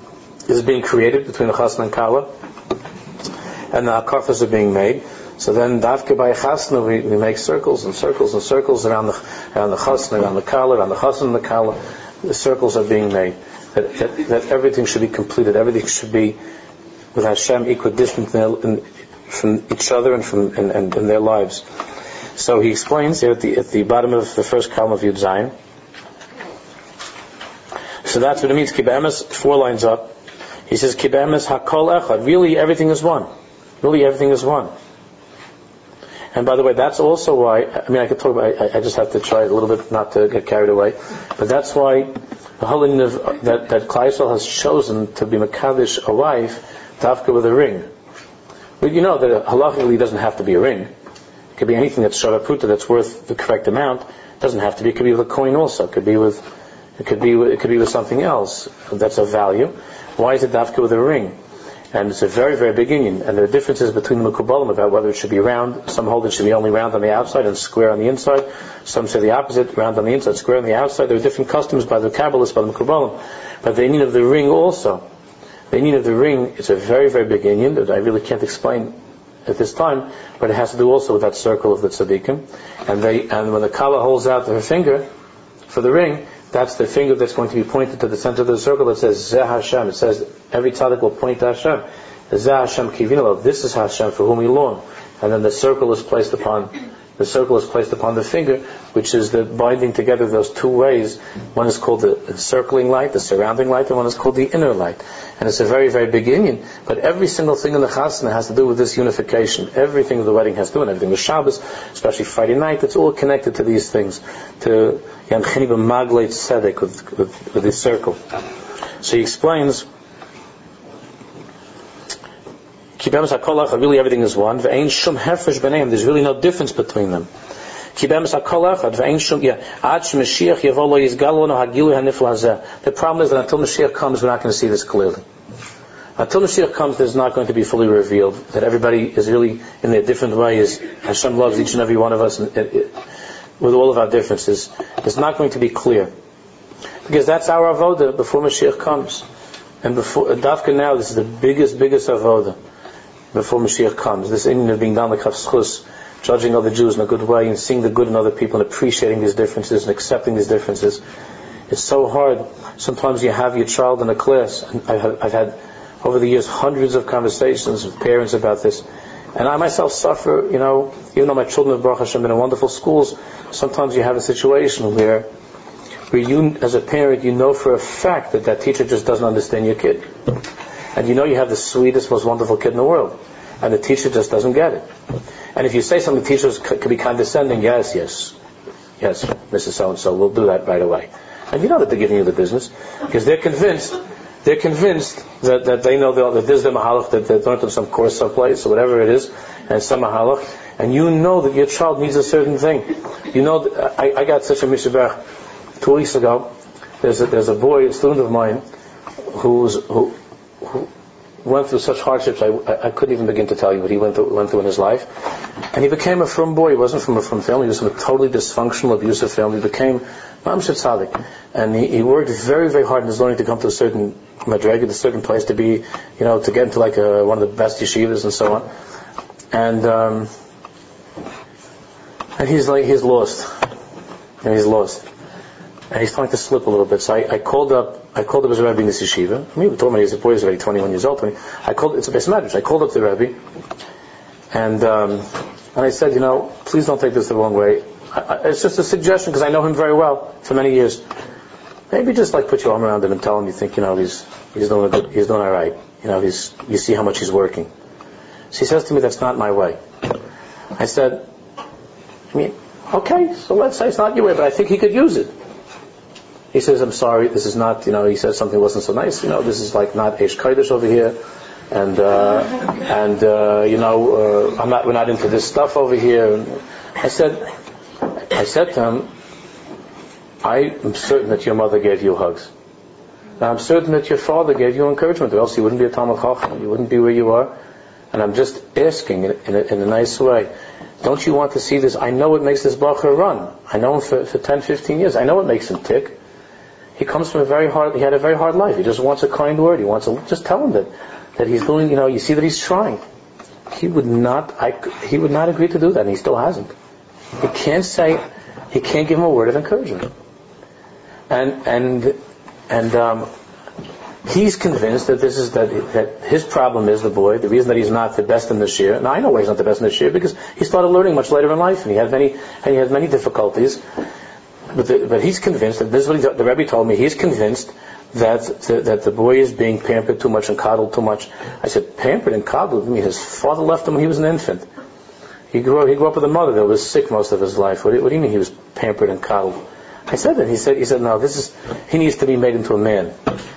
is being created between the chasna and kala, and the akarfas are being made. So then, dafke by chasna, we, we make circles and circles and circles around the around the chasna, around the kala, around the chasna and the kala. The circles are being made. That, that, that everything should be completed. Everything should be with Hashem equidistant in, in, from each other and from and, and, and their lives. So he explains here at the at the bottom of the first column of Yud Zayin. So that's what it means. Kibemes, four lines up. He says Kibemes hakol echad. Really, everything is one. Really, everything is one. And by the way, that's also why. I mean, I could talk about. I, I just have to try a little bit not to get carried away. But that's why the whole of that that Klal Yisrael has chosen to be mekadosh a wife. Tafka with a ring. But you know that halachically doesn't have to be a ring. It could be anything that's shavapruta, that's worth the correct amount. It doesn't have to be. It could be with a coin also. It could be with. It could be. With, it could be with something else that's of value. Why is it tafka with a ring? And it's a very, very big union. And there are differences between the Mekubalim about whether it should be round. Some hold it should be only round on the outside and square on the inside. Some say the opposite, round on the inside, square on the outside. There are different customs by the Kabbalists, by the Mekubalim. But the union of the ring also. The union of the ring is a very, very big union that I really can't explain at this time, but it has to do also with that circle of the tzaddikim. And they, and when the kala holds out her finger for the ring, that's the finger that's going to be pointed to the center of the circle that says Zeh Hashem. It says every tzaddik will point to Hashem. Zeh Hashem kivinalo. This is Hashem for whom we long. And then the circle is placed upon the circle is placed upon the finger, which is the binding together those two ways. One is called the encircling light, the surrounding light, and one is called the inner light. And it's a very, very big union. But every single thing in the chasna has to do with this unification. Everything of the wedding has to do, and everything with Shabbos, especially Friday night, it's all connected to these things. To Yam Chini b'magleit tzedek, with, with, with this circle. So he explains Really everything is one. There's really no difference between them. The problem is that until Mashiach comes, we're not going to see this clearly. Until Mashiach comes, there's not going to be fully revealed that everybody is really in their different ways. Hashem loves each and every one of us and it, it, with all of our differences. It's not going to be clear. Because that's our avoda before Mashiach comes. And before Dafka now, this is the biggest, biggest avoda before Mashiach comes. This Indian of being down like Chafschus, judging other Jews in a good way and seeing the good in other people and appreciating these differences and accepting these differences. It's so hard. Sometimes you have your child in a class, and I've had, I've had over the years hundreds of conversations with parents about this, and I myself suffer, you know, even though my children have Baruch Hashem been in wonderful schools, sometimes you have a situation where where you, as a parent, you know for a fact that that teacher just doesn't understand your kid. And you know you have the sweetest, most wonderful kid in the world, and the teacher just doesn't get it. And if you say something, teachers could be condescending. Yes, yes, yes, Missus So-and-so, we'll do that right away. And you know that they're giving you the business because they're convinced. They're convinced that, that they know that there's the mahalach that they learned in some course someplace or whatever it is, and some mahalach, and you know that your child needs a certain thing. You know, that, I, I got such a mishabach two weeks ago. There's a, there's a boy, a student of mine, who's who. who went through such hardships, I, I, I couldn't even begin to tell you what he went through, went through in his life. And he became a frum boy. He wasn't from a frum family. He was from a totally dysfunctional, abusive family. He became Mamsheh Tzadik. And he, he worked very, very hard in his learning to come to a certain madrega, a certain place to be, you know, to get into like a, one of the best yeshivas and so on. And, um, and he's like, he's lost. And he's lost. And he's starting to slip a little bit. So I, I called up, I called up his Rebbe in this yeshiva. I mean, we told him he's a boy, he's already twenty-one years old. I called, it's a base madrash. I called up the Rebbe, and um, and I said, you know, please don't take this the wrong way. I, I, it's just a suggestion because I know him very well for many years. Maybe just like put your arm around him and tell him you think, you know, he's he's doing a good, he's doing all right. You know, he's you see how much he's working. So he says to me, that's not my way. I said, I mean, okay, so let's say it's not your way, but I think he could use it. He says, I'm sorry, this is not, you know, he said something wasn't so nice, you know, this is like not Eish Kodesh over here, and, uh, and, uh, you know, uh, I'm not, we're not into this stuff over here. And I said, I said to him, I am certain that your mother gave you hugs. Now I'm certain that your father gave you encouragement, or else you wouldn't be a Talmid Chacham, you wouldn't be where you are. And I'm just asking in, in, a, in a nice way, don't you want to see this? I know what makes this bacher run. I know him for, for ten, fifteen years. I know what makes him tick. He comes from a very hard, he had a very hard life. He just wants a kind word. He wants to, just tell him that, that he's doing, you know, you see that he's trying. He would not, I, he would not agree to do that, and he still hasn't. He can't say, he can't give him a word of encouragement. And, and, and, um, he's convinced that this is, that, that his problem is the boy, the reason that he's not the best in this year. Now I know why he's not the best in this year, because he started learning much later in life, and he had many, and he had many difficulties. But, the, but he's convinced that this is what he, the Rebbe told me. He's convinced that the, that the boy is being pampered too much and coddled too much. I said, pampered and coddled? I mean, his father left him when he was an infant. He grew up, he grew up with a mother that was sick most of his life. What do, what do you mean he was pampered and coddled? I said that. He said, he said, no, this is, he needs to be made into a man.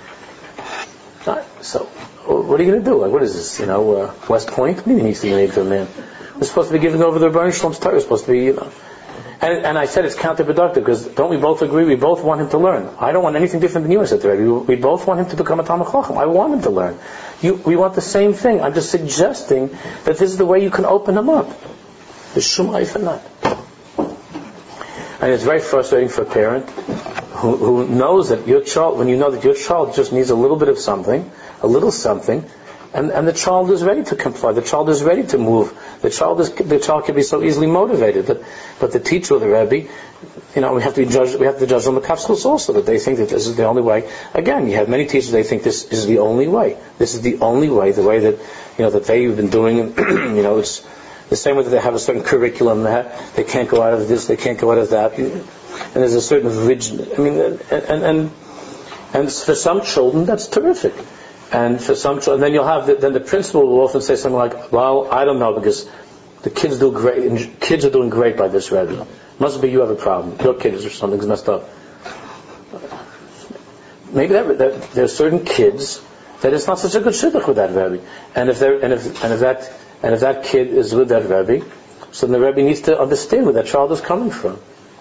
So, what are you going to do? Like, what is this? You know, uh, West Point? What do you mean he needs to be made into a man? We're supposed to be giving over the Rebbeinu Shalom's Torah. We're supposed to be, you know. And, and I said it's counterproductive because don't we both agree we both want him to learn? I don't want anything different than you, I said to Rebbe. We, we both want him to become a Talmid Chacham. I want him to learn. You, we want the same thing. I'm just suggesting that this is the way you can open him up. The Shumai for not. And it's very frustrating for a parent who, who knows that your child, when you know that your child just needs a little bit of something, a little something, And, and the child is ready to comply. The child is ready to move. The child is the child can be so easily motivated. But but the teacher or the Rebbe, you know, we have to be judged. We have to judge on the Kafschus also that they think that this is the only way. Again, you have many teachers they think this is the only way. This is the only way. The way that you know that they've been doing. You know, it's the same way that they have a certain curriculum. That they can't go out of this. They can't go out of that. And there's a certain rigid. I mean, and and and, and for some children that's terrific. And for some, and then you'll have, the, then the principal will often say something like, well, I don't know, because the kids do great, and kids are doing great by this Rebbe. Must be you have a problem. Your kids or something's messed up. Maybe that, that there are certain kids that it's not such a good shidduch with that Rebbe. And if there, and if and if that and if that kid is with that Rebbe, so then the Rebbe needs to understand where that child is coming from.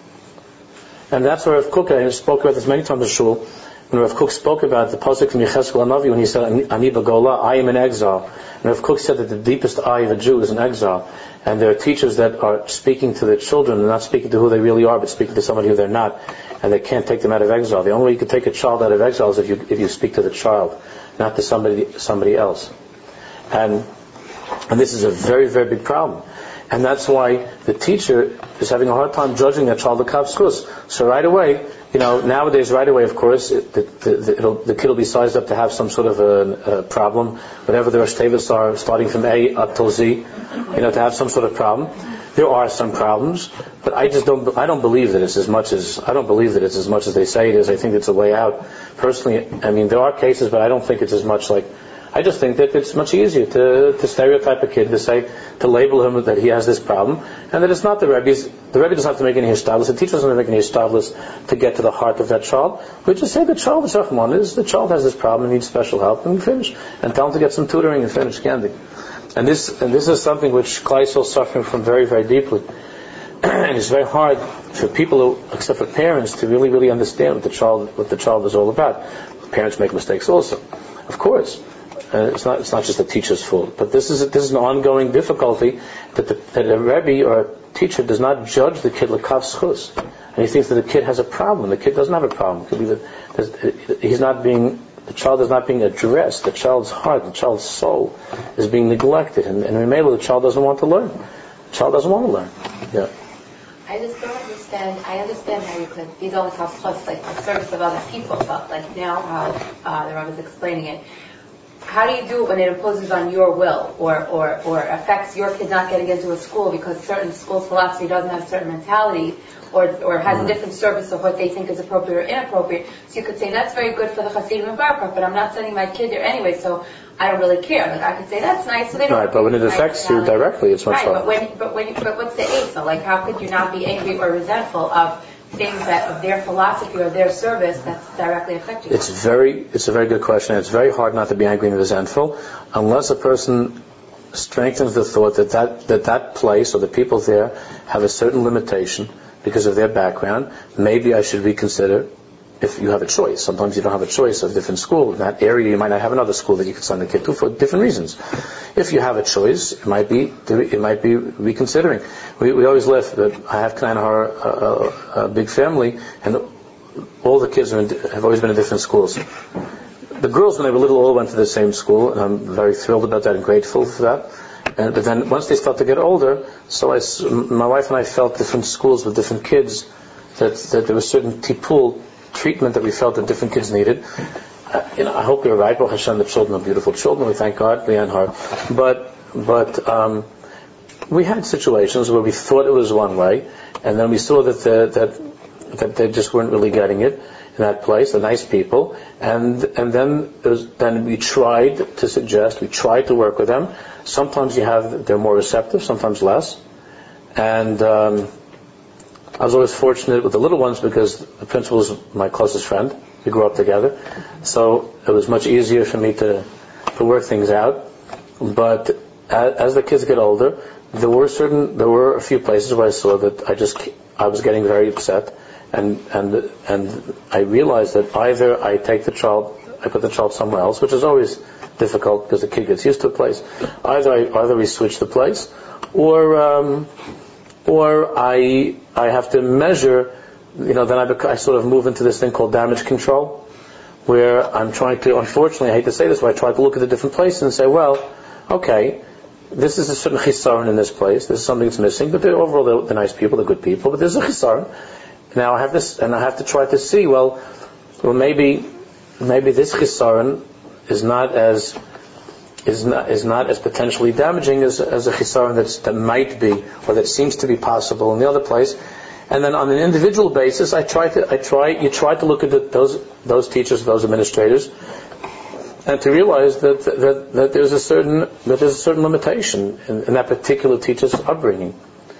And that's where Rav Kook, I spoke about this many times in Shul, when Rav Kook spoke about the pasuk from Yechezkel Hanavi when he said, "Ani b'gola, I am in exile." And Rav Kook said that the deepest eye of a Jew is in exile, and there are teachers that are speaking to their children and not speaking to who they really are, but speaking to somebody who they're not, and they can't take them out of exile. The only way you can take a child out of exile is if you if you speak to the child, not to somebody somebody else. And and this is a very very big problem. And that's why the teacher is having a hard time judging that child L'Kav Zchus. So right away, you know, nowadays right away, of course, it, the, the, it'll, the kid will be sized up to have some sort of a, a problem, whatever the Rosh Tevis are, starting from A up till Z, you know, to have some sort of problem. There are some problems, but I just don't, I don't believe that it's as much as, I don't believe that it's as much as they say it is. I think it's a way out. Personally, I mean, there are cases, but I don't think it's as much like, I just think that it's much easier to, to stereotype a kid, to say, to label him that he has this problem, and that it's not the Rebbe's. The Rebbe doesn't have to make any hishtadlus. The teacher doesn't have to make any hishtadlus to get to the heart of that child. We just say the child is Rahman, is the child has this problem and needs special help, and finish, and tell him to get some tutoring and finish candy. And this, and this is something which Klal Yisrael is suffering from very, very deeply. And it's very hard for people, who, except for parents, to really, really understand what the child, what the child is all about. Parents make mistakes also, of course. Uh, it's not. It's not just the teacher's fault, but this is a, this is an ongoing difficulty that, the, that a rebbe or a teacher does not judge the kid L'Kav Zchus, and he thinks that the kid has a problem. The kid doesn't have a problem. It could be that he's not being. The child is not being addressed. The child's heart, the child's soul, is being neglected, and, and maybe the child doesn't want to learn. The child doesn't want to learn. Yeah. I just don't understand. I understand how you could be the L'Kav Zchus, like the service of other people, but like now how uh, the Rebbe is explaining it. How do you do it when it imposes on your will or, or, or affects your kid not getting into a school because certain school's philosophy doesn't have a certain mentality or, or has mm-hmm. a different service of what they think is appropriate or inappropriate? So you could say, that's very good for the Hasidim and Bar Park, but I'm not sending my kid there anyway, so I don't really care. Like I could say, that's nice. So they don't right, but when it affects you directly, it's much right, fun. But, when, but, when, but what's the ace? So like how could you not be angry or resentful of things that of their philosophy or their service that's directly affecting you? It's very, it's a very good question. It's very hard not to be angry and resentful, unless a person strengthens the thought that that, that that place or the people there have a certain limitation because of their background. Maybe I should reconsider. If you have a choice, sometimes you don't have a choice of a different school. In that area, you might not have another school that you can send the kid to for different reasons. If you have a choice, it might be it might be reconsidering. We, we always laugh that I have kind of a, a, a big family, and all the kids are in, have always been in different schools. The girls, when they were little, all went to the same school, and I'm very thrilled about that and grateful for that. And, but then once they start to get older, so I, my wife and I felt different schools with different kids, that, that there was certain tipul, treatment that we felt that different kids needed. Uh, you know, I hope you're right. Baruch Hashem, the children are beautiful children. We thank God, Leah and her. But, but um, we had situations where we thought it was one way, and then we saw that the, that that they just weren't really getting it in that place. They're nice people, and and then it was, then we tried to suggest, we tried to work with them. Sometimes you have they're more receptive, sometimes less, and. Um, I was always fortunate with the little ones because the principal was my closest friend. We grew up together. So it was much easier for me to, to work things out. But as, as the kids get older, there were certain, there were a few places where I saw that I just, I was getting very upset. And, and, and I realized that either I take the child, I put the child somewhere else, which is always difficult because the kid gets used to a place. Either I, either we switch the place, or, um, or I I have to measure, you know, then I, bec- I sort of move into this thing called damage control, where I'm trying to, unfortunately, I hate to say this, but I try to look at the different places and say, well, okay, this is a certain chisaron in this place, this is something that's missing, but they're, overall they're, they're nice people, they're good people, but there's a chisaron. Now I have this, and I have to try to see, well, well maybe, maybe this chisaron is not as is not is not as potentially damaging as as a chisaron that's that might be or that seems to be possible in the other place. And then on an individual basis, I try to I try you try to look at the, those those teachers, those administrators, and to realize that that, that there's a certain that there's a certain limitation in, in that particular teacher's upbringing,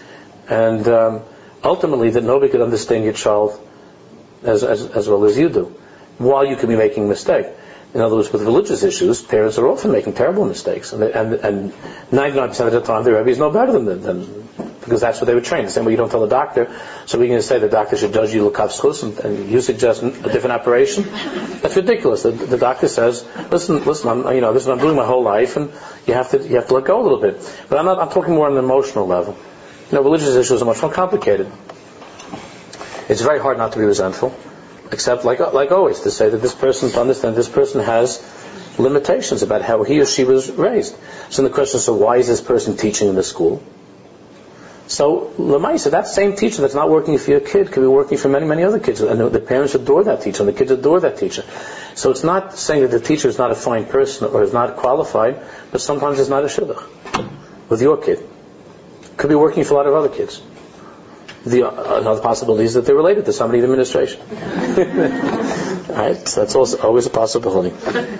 and um, ultimately that nobody could understand your child as, as as well as you do, while you could be making a mistake. In other words, with religious issues, parents are often making terrible mistakes, and and, and ninety-nine percent of the time, the Rebbe is no better than them, because that's what they were trained. The same way you don't tell the doctor, so we're going to say the doctor should judge you l'kav schus, and, and you suggest a different operation. That's ridiculous. The, the doctor says, "Listen, listen, I'm, you know, this is what I'm doing my whole life, and you have to you have to let go a little bit." But I'm not. I'm talking more on an emotional level. You know, religious issues are much more complicated. It's very hard not to be resentful. Except, like like always, to say that this person, to understand this person has limitations about how he or she was raised. So then the question is, so why is this person teaching in the school? So, Lamaisa, that same teacher that's not working for your kid could be working for many, many other kids. And the parents adore that teacher, and the kids adore that teacher. So it's not saying that the teacher is not a fine person or is not qualified, but sometimes it's not a shidduch with your kid. Could be working for a lot of other kids. The uh, another possibility is that they're related to somebody in administration. Right? So that's also always a possibility.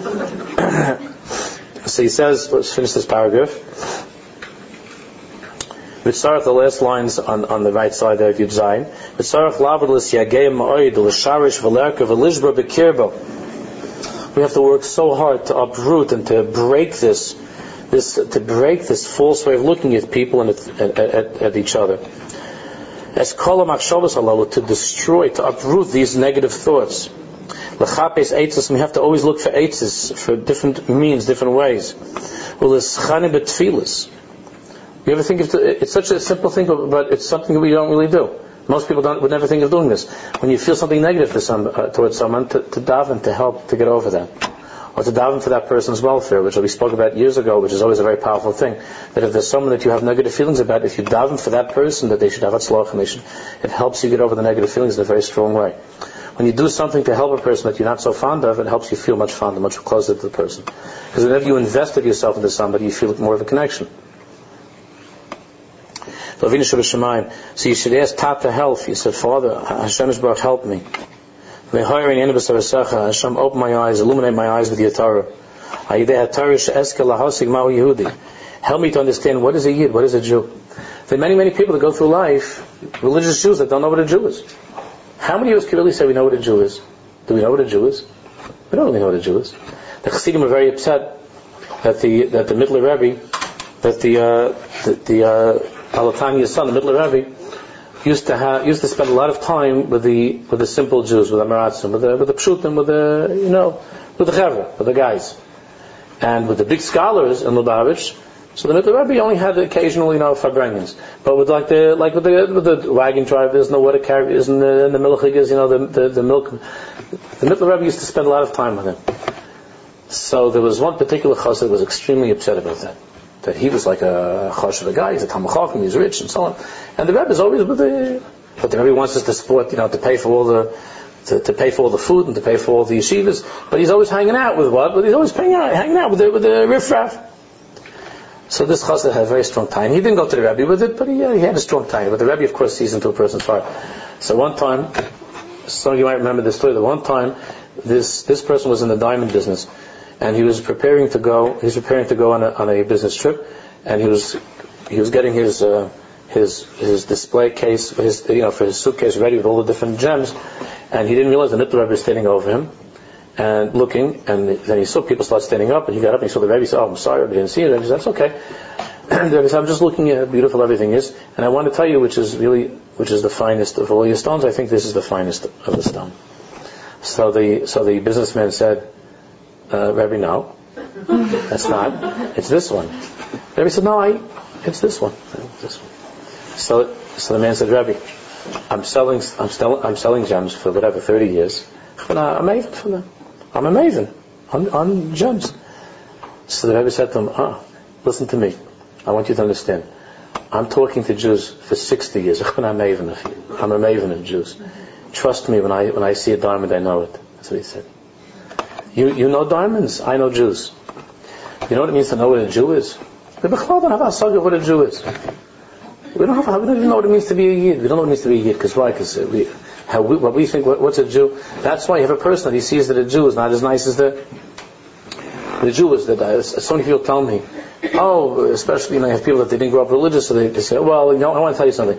So he says, let's finish this paragraph. Mitzarech, the last lines on, on the right side there of Yud Zayin. Mitzarech lavad l'syageim ma'oid l'sharish v'lerka v'lishbra b'kirbo. We have to work so hard to uproot and to break this, this to break this false way of looking at people and at, at, at, at each other. As kolam akshavas halalu, to destroy, to uproot these negative thoughts. L'chapes eitzes, we have to always look for eitzes, for different means, different ways. U'leschane betfilas. You ever think of, it's such a simple thing, but it's something that we don't really do. Most people don't, would never think of doing this. When you feel something negative to some, uh, towards someone, to, to daven to help to get over that. Or to daven for that person's welfare, which we spoke about years ago, which is always a very powerful thing. That if there's someone that you have negative feelings about, if you daven for that person, that they should have atzlach, and they should, it helps you get over the negative feelings in a very strong way. When you do something to help a person that you're not so fond of, it helps you feel much fonder, much closer to the person. Because whenever you invested yourself into somebody, you feel more of a connection. So you should ask Tata help. You said, Father, Hashem Yisbarach, help me. Hashem, open my eyes, illuminate my eyes with your Torah. Help me to understand what is a Yid, what is a Jew. There are many, many people that go through life, religious Jews, that don't know what a Jew is. How many of us can really say we know what a Jew is? Do we know what a Jew is? We don't really know what a Jew is. The Chassidim are very upset that the that the Mittler Rebbe, that the uh, the, the uh, Alatania's son, the Mittler Rebbe, used to have used to spend a lot of time with the with the simple Jews, with the Maratzim, with the with the Pshutim, with the you know with the Chevra, with the guys, and with the big scholars in Lubavitch. So the Mittler Rebbe only had occasional, you know, Farbrengens. But with like the like with the with the wagon drivers and the water carriers and the, and the milchigas, you know, the, the the milk. The Mittler Rebbe used to spend a lot of time with him. So there was one particular chassid that was extremely upset about that. That he was like a chassid, a guy, he's a Talmid Chacham, he's rich and so on. And the Rebbe is always with the, but the Rebbe wants us to support, you know, to pay for all the, to, to pay for all the food and to pay for all the yeshivas. But he's always hanging out with what? But he's always hanging out, hanging out with the with the riffraff. So this chassid had a very strong tie. He didn't go to the Rebbe with it, but he, uh, he had a strong tie. But the Rebbe, of course, sees into a person's heart. So one time, some of you might remember this story. That one time, this this person was in the diamond business, and he was preparing to go. He was preparing to go on a on a business trip, and he was he was getting his uh, his his display case, his you know for his suitcase ready with all the different gems, and he didn't realize the Mittler Rebbe was standing over him and looking, and then he saw people start standing up, and he got up and he saw the Rebbe. He said, "Oh, I'm sorry, I didn't see it." And he said, "That's okay." And the Rebbe said, "I'm just looking at how beautiful everything is, and I want to tell you which is really which is the finest of all your stones. I think this is the finest of the stone." So the so the businessman said, uh, "Rebbe, no, that's not. It's this one." Rebbe said, "No, I, it's this one. This one." So so the man said, "Rebbe, I'm selling I'm still I'm selling gems for whatever thirty years. I'm amazing for them. I'm amazing on, on gems." So the Rebbe said to him, "Ah, listen to me. I want you to understand. I'm talking to Jews for sixty years. I'm a maven of you. I'm a maven of Jews. Trust me, when I when I see a diamond, I know it." That's what he said. You you know diamonds. I know Jews. You know what it means to know what a Jew is? We don't have a saga of what a Jew is. We don't have. We don't even know what it means to be a Yid. We don't know what it means to be a Yid because why? Because we. How we, what we think, what, what's a Jew? That's why you have a person that he sees that a Jew is not as nice as the the Jew is. That uh, so many people tell me, oh, especially you know, you have people that they didn't grow up religious, so they, they say, well, you know, I want to tell you something.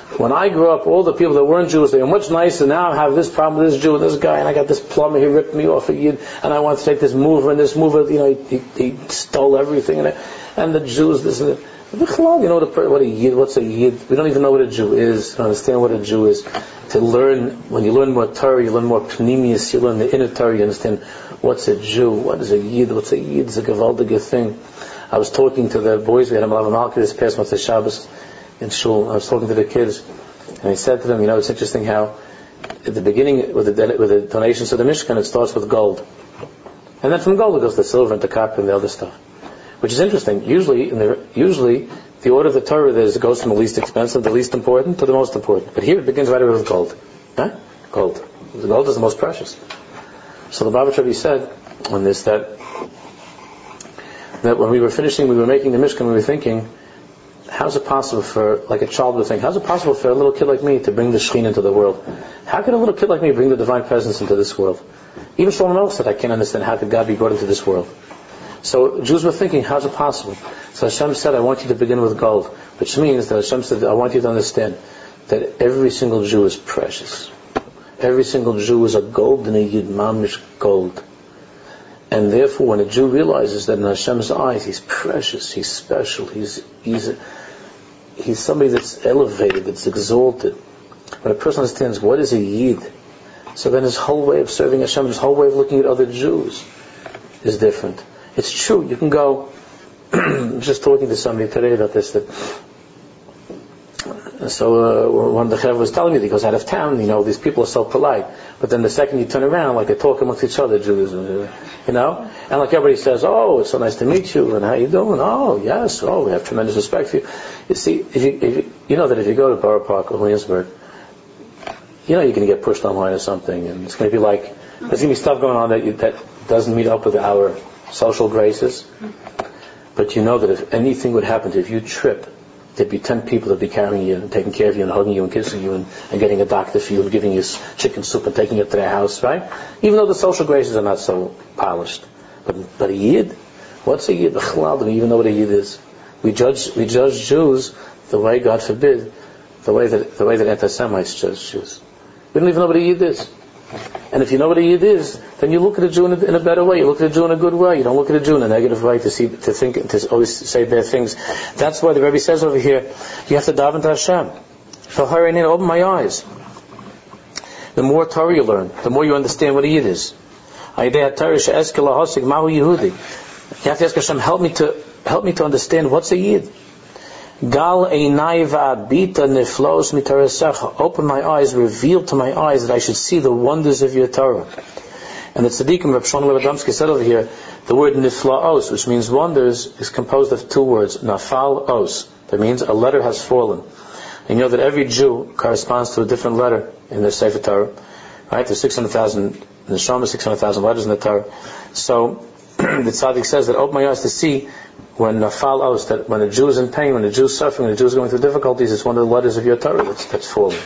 When I grew up, all the people that weren't Jews, they were much nicer. Now I have this problem with this Jew and this guy, and I got this plumber, he ripped me off a Yid, and I want to take this mover, and this mover, you know, he, he, he stole everything, and, and the Jews, this and that. You know what a, what a Yid, what's a Yid? We don't even know what a Jew is, to understand what a Jew is. To learn, when you learn more Torah, you learn more Pnimius, you learn the inner Torah, you understand what's a Jew, what is a Yid, what's a Yid, it's a gewaldige thing. I was talking to the boys, we had a Malav Malki this past month of Shabbos in Shul, I was talking to the kids, and I said to them, you know, it's interesting how at the beginning, with the, with the donations to the Mishkan, it starts with gold. And then from gold it goes to silver and to copper and the other stuff. Which is interesting. Usually, in the, usually the order of the Torah is it goes from the least expensive, the least important, to the most important. But here it begins right away with gold. Huh? Gold. The gold is the most precious. So the Baba Rebbe said on this that that when we were finishing, we were making the Mishkan, we were thinking, how's it possible for, like a child would think, how's it possible for a little kid like me to bring the Shekhinah into the world? How could a little kid like me bring the divine presence into this world? Even Shlomo Melech said, I can't understand how could God be brought into this world. So Jews were thinking, how's it possible? So Hashem said, I want you to begin with gold. Which means that Hashem said, I want you to understand that every single Jew is precious. Every single Jew is a golden Yid, mamish gold. And therefore, when a Jew realizes that in Hashem's eyes, he's precious, he's special, he's he's a, he's somebody that's elevated, that's exalted. When a person understands what is a Yid, so then his whole way of serving Hashem, his whole way of looking at other Jews is different. It's true, you can go, just talking to somebody today about this, that, so uh, one of the Chav was telling me that he goes out of town, you know, these people are so polite, but then the second you turn around, like they talk amongst each other, Jews, you know, and like everybody says, oh, it's so nice to meet you, and how you doing? Oh, yes, oh, we have tremendous respect for you. You see, if you, if you, you know that if you go to Borough Park or Williamsburg, you know you're going to get pushed online or something, and it's going to be like, there's going to be stuff going on that you, that doesn't meet up with our social graces, but you know that if anything would happen to you, if you trip, there'd be ten people that'd be carrying you and taking care of you and hugging you and kissing you and, and getting a doctor for you and giving you chicken soup and taking you to their house, right? Even though the social graces are not so polished. But but a Yid? What's a Yid? Do we even know what a Yid is? We judge we judge Jews the way, God forbid, the way that the way that anti-Semites judge Jews. We don't even know what a Yid is. And if you know what a Yid is, then you look at a Jew in a, in a better way. You look at a Jew in a good way. You don't look at a Jew in a negative way to see, to think, to always say bad things. That's why the Rebbe says over here, you have to daven to Hashem. Open my eyes. The more Torah you learn, the more you understand what a Yid is. You have to ask Hashem, help me to help me to understand what's a Yid. Gal einai va'abita niflos mitarasecha. Open my eyes, reveal to my eyes that I should see the wonders of your Torah. And the tzaddikim, Reb Shlomo Lev Adamski said over here, the word niflaos, which means wonders, is composed of two words, nafal os. That means a letter has fallen. And you know that every Jew corresponds to a different letter in their Sefer Torah. Right? There's six hundred thousand, in the Shema, six hundred thousand letters in the Torah. So, the tzaddik says that open my eyes to see when nafal os, that when a Jew is in pain, when a Jew is suffering, when a Jew is going through difficulties, it's one of the letters of your Torah that's, that's fallen.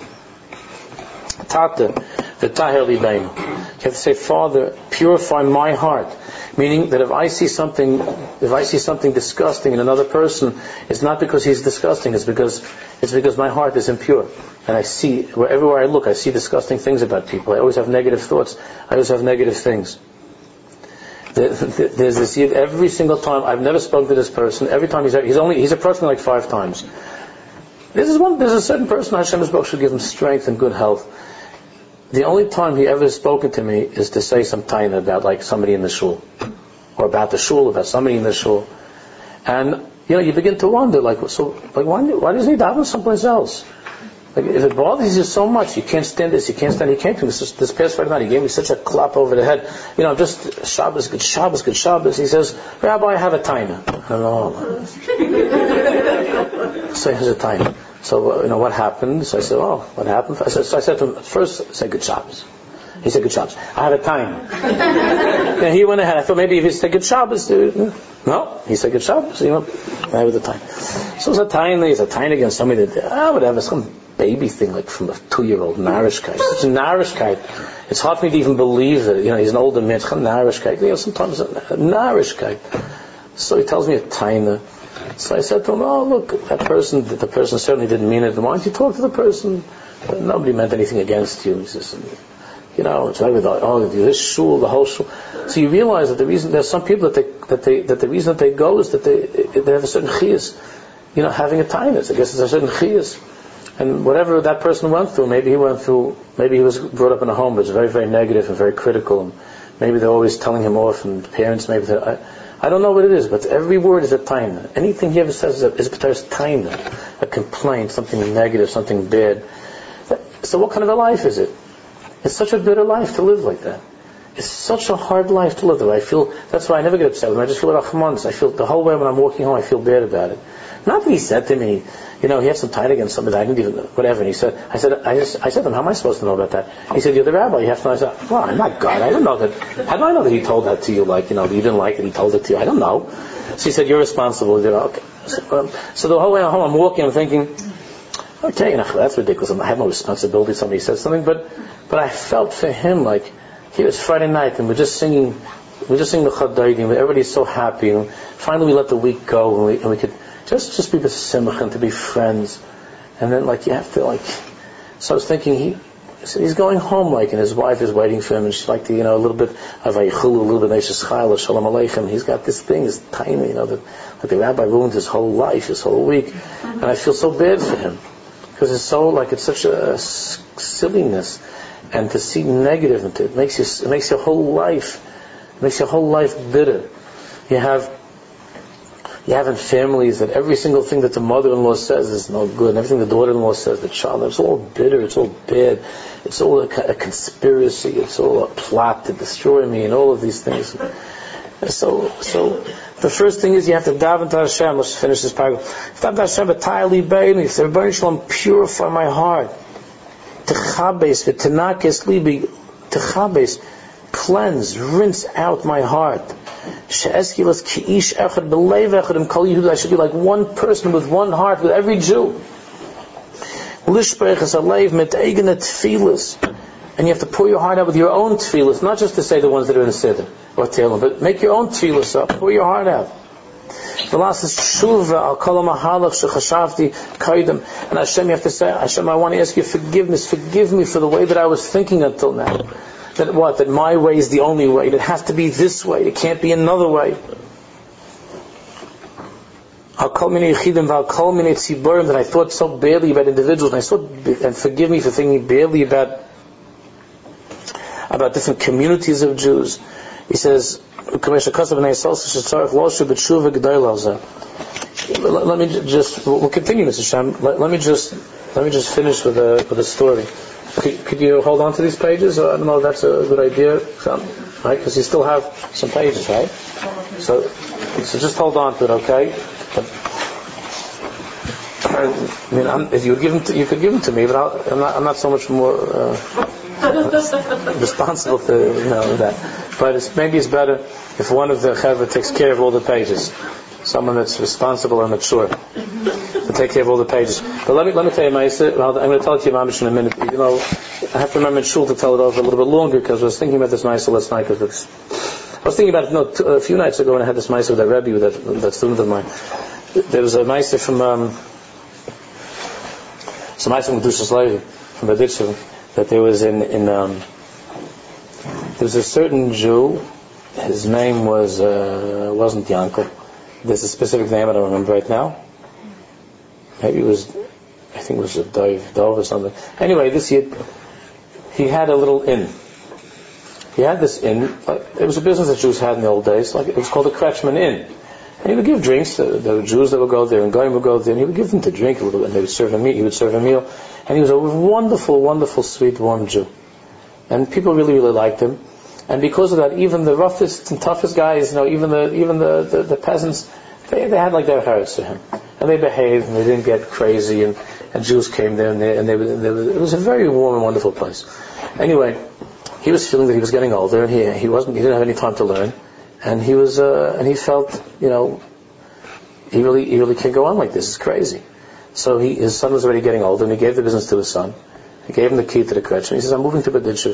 Tata, v'taher libeinu. You have to say, Father, purify my heart. Meaning that if I see something, if I see something disgusting in another person, it's not because he's disgusting, it's because, it's because my heart is impure. And I see, wherever I look, I see disgusting things about people. I always have negative thoughts. I always have negative things. There's this Yid, every single time, I've never spoken to this person, every time he's, he's only, he's approached me like five times. This is one, there's a certain person, Hashem's book should give him strength and good health. The only time he ever has spoken to me is to say some taina about like somebody in the shul. Or about the shul, about somebody in the shul. And, you know, you begin to wonder, like, so, like, why, why doesn't he daven someplace else? Like, if it bothers you so much, you can't stand this, you can't stand, he came to me this, this past Friday night, he gave me such a clap over the head. You know, just, Shabbos, good Shabbos, good Shabbos. He says, Rabbi, I have a taina. I don't know. So he has a taina. So, you know, what happened? So I said, oh, what happened? I said, so I said to him, first, say good Shabbos. He said, good Shabbos. I have a taina. And he went ahead. I thought maybe if he said good Shabbos, no, he said good Shabbos. You know, I have the taina. So it's a taina, it's a taina against somebody that, ah, whatever, some baby thing, like from a two-year-old, narishkeit. Such a narishkeit. It's hard for me to even believe that, you know, he's an older man, narishkeit. You know, sometimes a narishkeit. So he tells me a taina. So I said to him, oh, look, that person, the person certainly didn't mean it. Why don't you talk to the person? Nobody meant anything against you. He says, you know, it's like, oh, this shul, the whole shul. So you realize that the reason, there's some people that they, that they, that the reason that they go is that they, they have a certain chiyas, you know, having a tinus. I guess there's a certain chiyas. And whatever that person went through, maybe he went through, maybe he was brought up in a home that's very, very negative and very critical. And maybe they're always telling him off, and parents, maybe they're, I, I don't know what it is, but every word is a taina. Anything he ever says is a, is a taina, a complaint, something negative, something bad. So what kind of a life is it? It's such a bitter life to live like that. It's such a hard life to live that way. I feel, that's why I never get upset with him. I just feel rachmans. I feel the whole way when I'm walking home, I feel bad about it. Not that he said to me, you know, he had some time against somebody I didn't even, whatever. And he said, I said, I just, I said to him, how am I supposed to know about that? He said, you're the rabbi. You have to know. I said, well, I'm not God. I don't know that. How do I know that he told that to you? Like, you know, you didn't like it. He told it to you. I don't know. So he said, you're responsible. You know, okay. So, um, so the whole way home, I'm walking. I'm thinking, okay, you know, that's ridiculous. I have no responsibility. Somebody said something, but, but I felt for him like, here it's Friday night, and we're just singing, we're just singing the Chadaydim. Everybody's so happy, and finally we let the week go, and we, and we could just, just be with Simcha and to be friends. And then, like, you have to, like, so I was thinking, he, so he's going home, like, and his wife is waiting for him, and she's like, the, you know, a little bit of Ayichulu, a little bit of Neishes Chayla, Shalom Aleichem. He's got this thing, this tiny, you know, that, like the rabbi ruined his whole life, his whole week. And I feel so bad for him. Because it's so, like, it's such a silliness. And to see negative into it, it makes you, it makes your whole life, it makes your whole life bitter. You have, you have in families that every single thing that the mother-in-law says is no good, and everything the daughter-in-law says, the child, it's all bitter, it's all bad, it's all a, a conspiracy, it's all a plot to destroy me, and all of these things. So, so the first thing is you have to daven to Hashem. Let's finish this paragraph. Daven to Hashem, b'tayli beini. Say, Rebbeinu Shalom, purify my heart. Techabes v'tenakes libi. Techabes, cleanse, rinse out my heart. She'eskilas ki'ish echad b'leiv echad im kol Yehuda. I should be like one person with one heart with every Jew. Lishbreches aleiv mit eigene tefillas. And you have to pour your heart out with your own tefillas, not just to say the ones that are in the Siddur or Tehillim, but make your own tefillas up. Pour your heart out. The last is Shuva al kol mahalach shechashavti kaidem. And Hashem, you have to say, Hashem, I want to ask you forgiveness. Forgive me for the way that I was thinking until now. That what? That my way is the only way. It has to be this way. It can't be another way. That I thought so badly about individuals, and I thought, and forgive me for thinking badly about about different communities of Jews. He says, let, let me just, we'll continue, Mister Shem. Let, let me just, let me just finish with a with a story. Could, could you hold on to these pages? I don't know if that's a good idea, right? Because you still have some pages, right? So, so just hold on to it, okay? But, I mean, I'm, if you would give them, to, you could give them to me, but I'll, I'm not, I'm not so much more uh, responsible to, you know, that. But it's, maybe it's better if one of the chevra takes care of all the pages. Someone that's responsible and mature to take care of all the pages. But let me let me tell you, Ma'aseh, I'm going to tell it to you, Mamish, in a minute. You know, I have to remember in shul to tell it over a little bit longer because I was thinking about this Ma'aseh last night. Because it's, I was thinking about it, no, t- a few nights ago when I had this Ma'aseh with that Rebbe, with that, that student of mine. There was a Ma'aseh from um, some Ma'aseh from Kedushas Levi from Baditchev that there was in in um, there was a certain Jew. His name was uh, wasn't Yankel. There's a specific name I don't remember right now. Maybe it was, I think it was a Dove, Dove or something. Anyway, this year, he had a little inn. He had this inn. Like, it was a business that Jews had in the old days. Like, it was called a Kretschmann Inn. And he would give drinks. There were Jews that would go there, and Goyim would go there, and he would give them to drink a little bit, and they would serve a meal. He would serve a meal. And he was a wonderful, wonderful, sweet, warm Jew. And people really, really liked him. And because of that, even the roughest and toughest guys, you know, even the even the, the, the peasants, they, they had like their hearts to him, and they behaved, and they didn't get crazy, and, and Jews came there, and they and they, they, they it was a very warm and wonderful place. Anyway, he was feeling that he was getting older, and he he wasn't he didn't have any time to learn, and he was uh, and he felt, you know, he really he really can't go on like this. It's crazy. So he his son was already getting older, and he gave the business to his son. He gave him the key to the Kretsch, and he says, "I'm moving to Baditchev."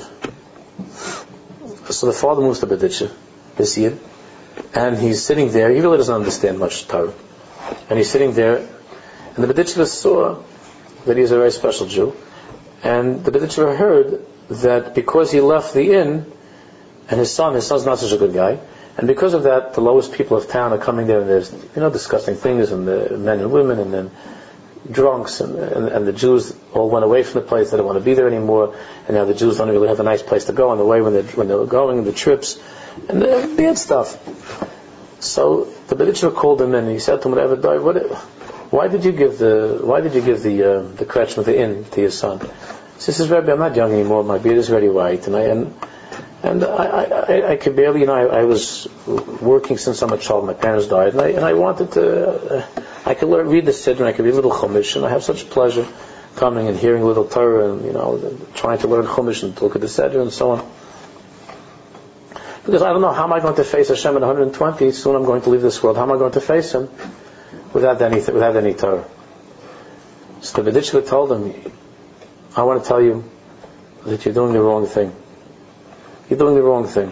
So the father moves to Baditchev this year, and he's sitting there. He really doesn't understand much Torah. And he's sitting there, and the B'ditcheva saw that he's a very special Jew, and the B'ditcheva heard that because he left the inn, and his son, his son's not such a good guy, and because of that, the lowest people of town are coming there, and there's, you know, disgusting things, and the men and women, and then drunks, and, and, and the Jews all went away from the place, they don't want to be there anymore, and now the Jews don't really have a nice place to go on the way when they're, when they're going, the trips, and the bad stuff. So the B'ditcheva called him in, and he said to him, whatever, what, why did you give the, why did you give the, uh, the kretschmer, the inn, to your son? He says, Rebbe, I'm not young anymore, my beard is very white, and I, and, and I, I, I could barely, you know, I, I was working since I'm a child, my parents died, and I, and I wanted to, uh, I could learn, read the Siddur, and I could read a little Chumash, and I have such pleasure coming and hearing a little Torah, and, you know, trying to learn Chumash and look at the Siddur and so on. Because I don't know, how am I going to face Hashem at one hundred twenty? Soon I'm going to leave this world. How am I going to face Him without any, without any Torah? So the B'ditcheva told him, I want to tell you that you're doing the wrong thing. You're doing the wrong thing.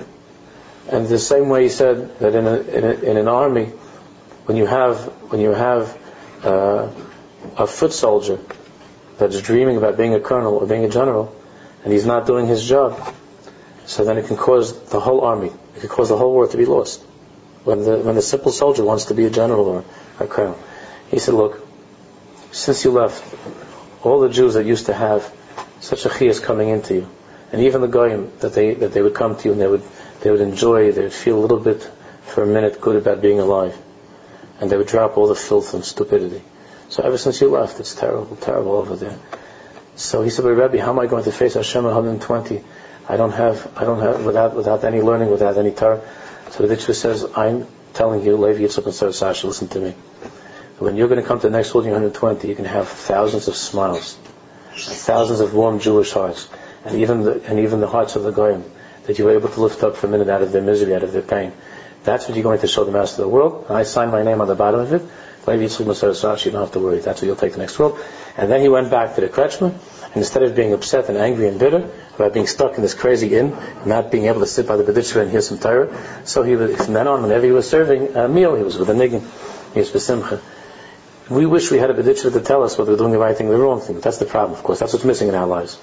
And the same way he said that in, a, in, a, in an army, when you have when you have uh, a foot soldier that's dreaming about being a colonel or being a general, and he's not doing his job, so then it can cause the whole army, it can cause the whole war to be lost. When the when the simple soldier wants to be a general or a colonel, he said, look, since you left, all the Jews that used to have such a chiyas coming into you, and even the goyim that they that they would come to you and they would they would enjoy, they would feel a little bit for a minute good about being alive, and they would drop all the filth and stupidity. So ever since you left, it's terrible, terrible over there. So he said, but Rebbe, how am I going to face Hashem at one hundred twenty? I don't have, I don't have, without without any learning, without any Torah. So the B'ditcheva says, I'm telling you, Levi Yitzchak and Sarah Sasha, listen to me. When you're going to come to the next world, you're one hundred twenty, you can have thousands of smiles, thousands of warm Jewish hearts, and even the, and even the hearts of the goyim that you were able to lift up for a minute out of their misery, out of their pain. That's what you're going to show the master of the world. And I sign my name on the bottom of it. Levi Yitzchak and Sarah Sasha, you don't have to worry. That's what you'll take to the next world. And then he went back to the kretschmer, and instead of being upset and angry and bitter about being stuck in this crazy inn, and not being able to sit by the B'ditcheva and hear some Torah, so he was, from then on, whenever he was serving a meal, he was with a niggin, he was b'simcha. We wish we had a B'ditcheva to tell us whether we're doing the right thing or the wrong thing. But that's the problem, of course. That's what's missing in our lives.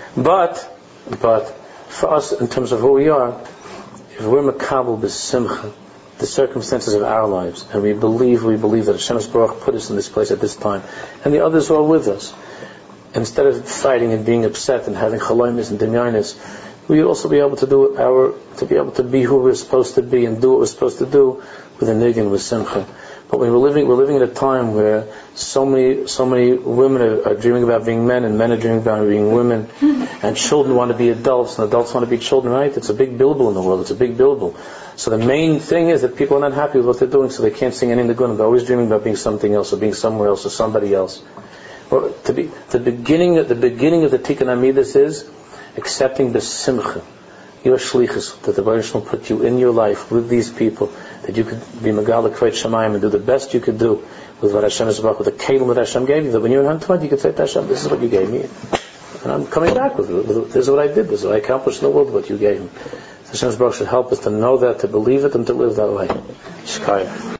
But, but, for us, in terms of who we are, if we're makabel b'simcha, the circumstances of our lives, and we believe, we believe that Hashem Baruch put us in this place at this time, and the others are with us, instead of fighting and being upset and having chalomis and demyanis, we also be able to do our, to be able to be who we're supposed to be and do what we're supposed to do with a niggin, with simcha. But when we're living, we're living at a time where so many, so many women are, are dreaming about being men, and men are dreaming about being women, and children want to be adults, and adults want to be children, right? It's a big bilbil in the world, it's a big bilbil. So the main thing is that people are not happy with what they're doing, so they can't sing any of the good, and they're always dreaming about being something else, or being somewhere else, or somebody else. Well, to be, the beginning, the beginning of the Tikkun Amidas is accepting the simcha, your shlichus, that the Baruch Shalom put you in your life with these people, that you could be Megala Kveit Shamayim and do the best you could do with what Hashem is about, with the kelim that Hashem gave you, that when you're in one hundred twenty, you could say to Hashem, this is what you gave me, and I'm coming back with it. This is what I did, this is what I accomplished in the world, what you gave me. Hashem Baruch should help us to know that, to believe it, and to live that way. Shkaya.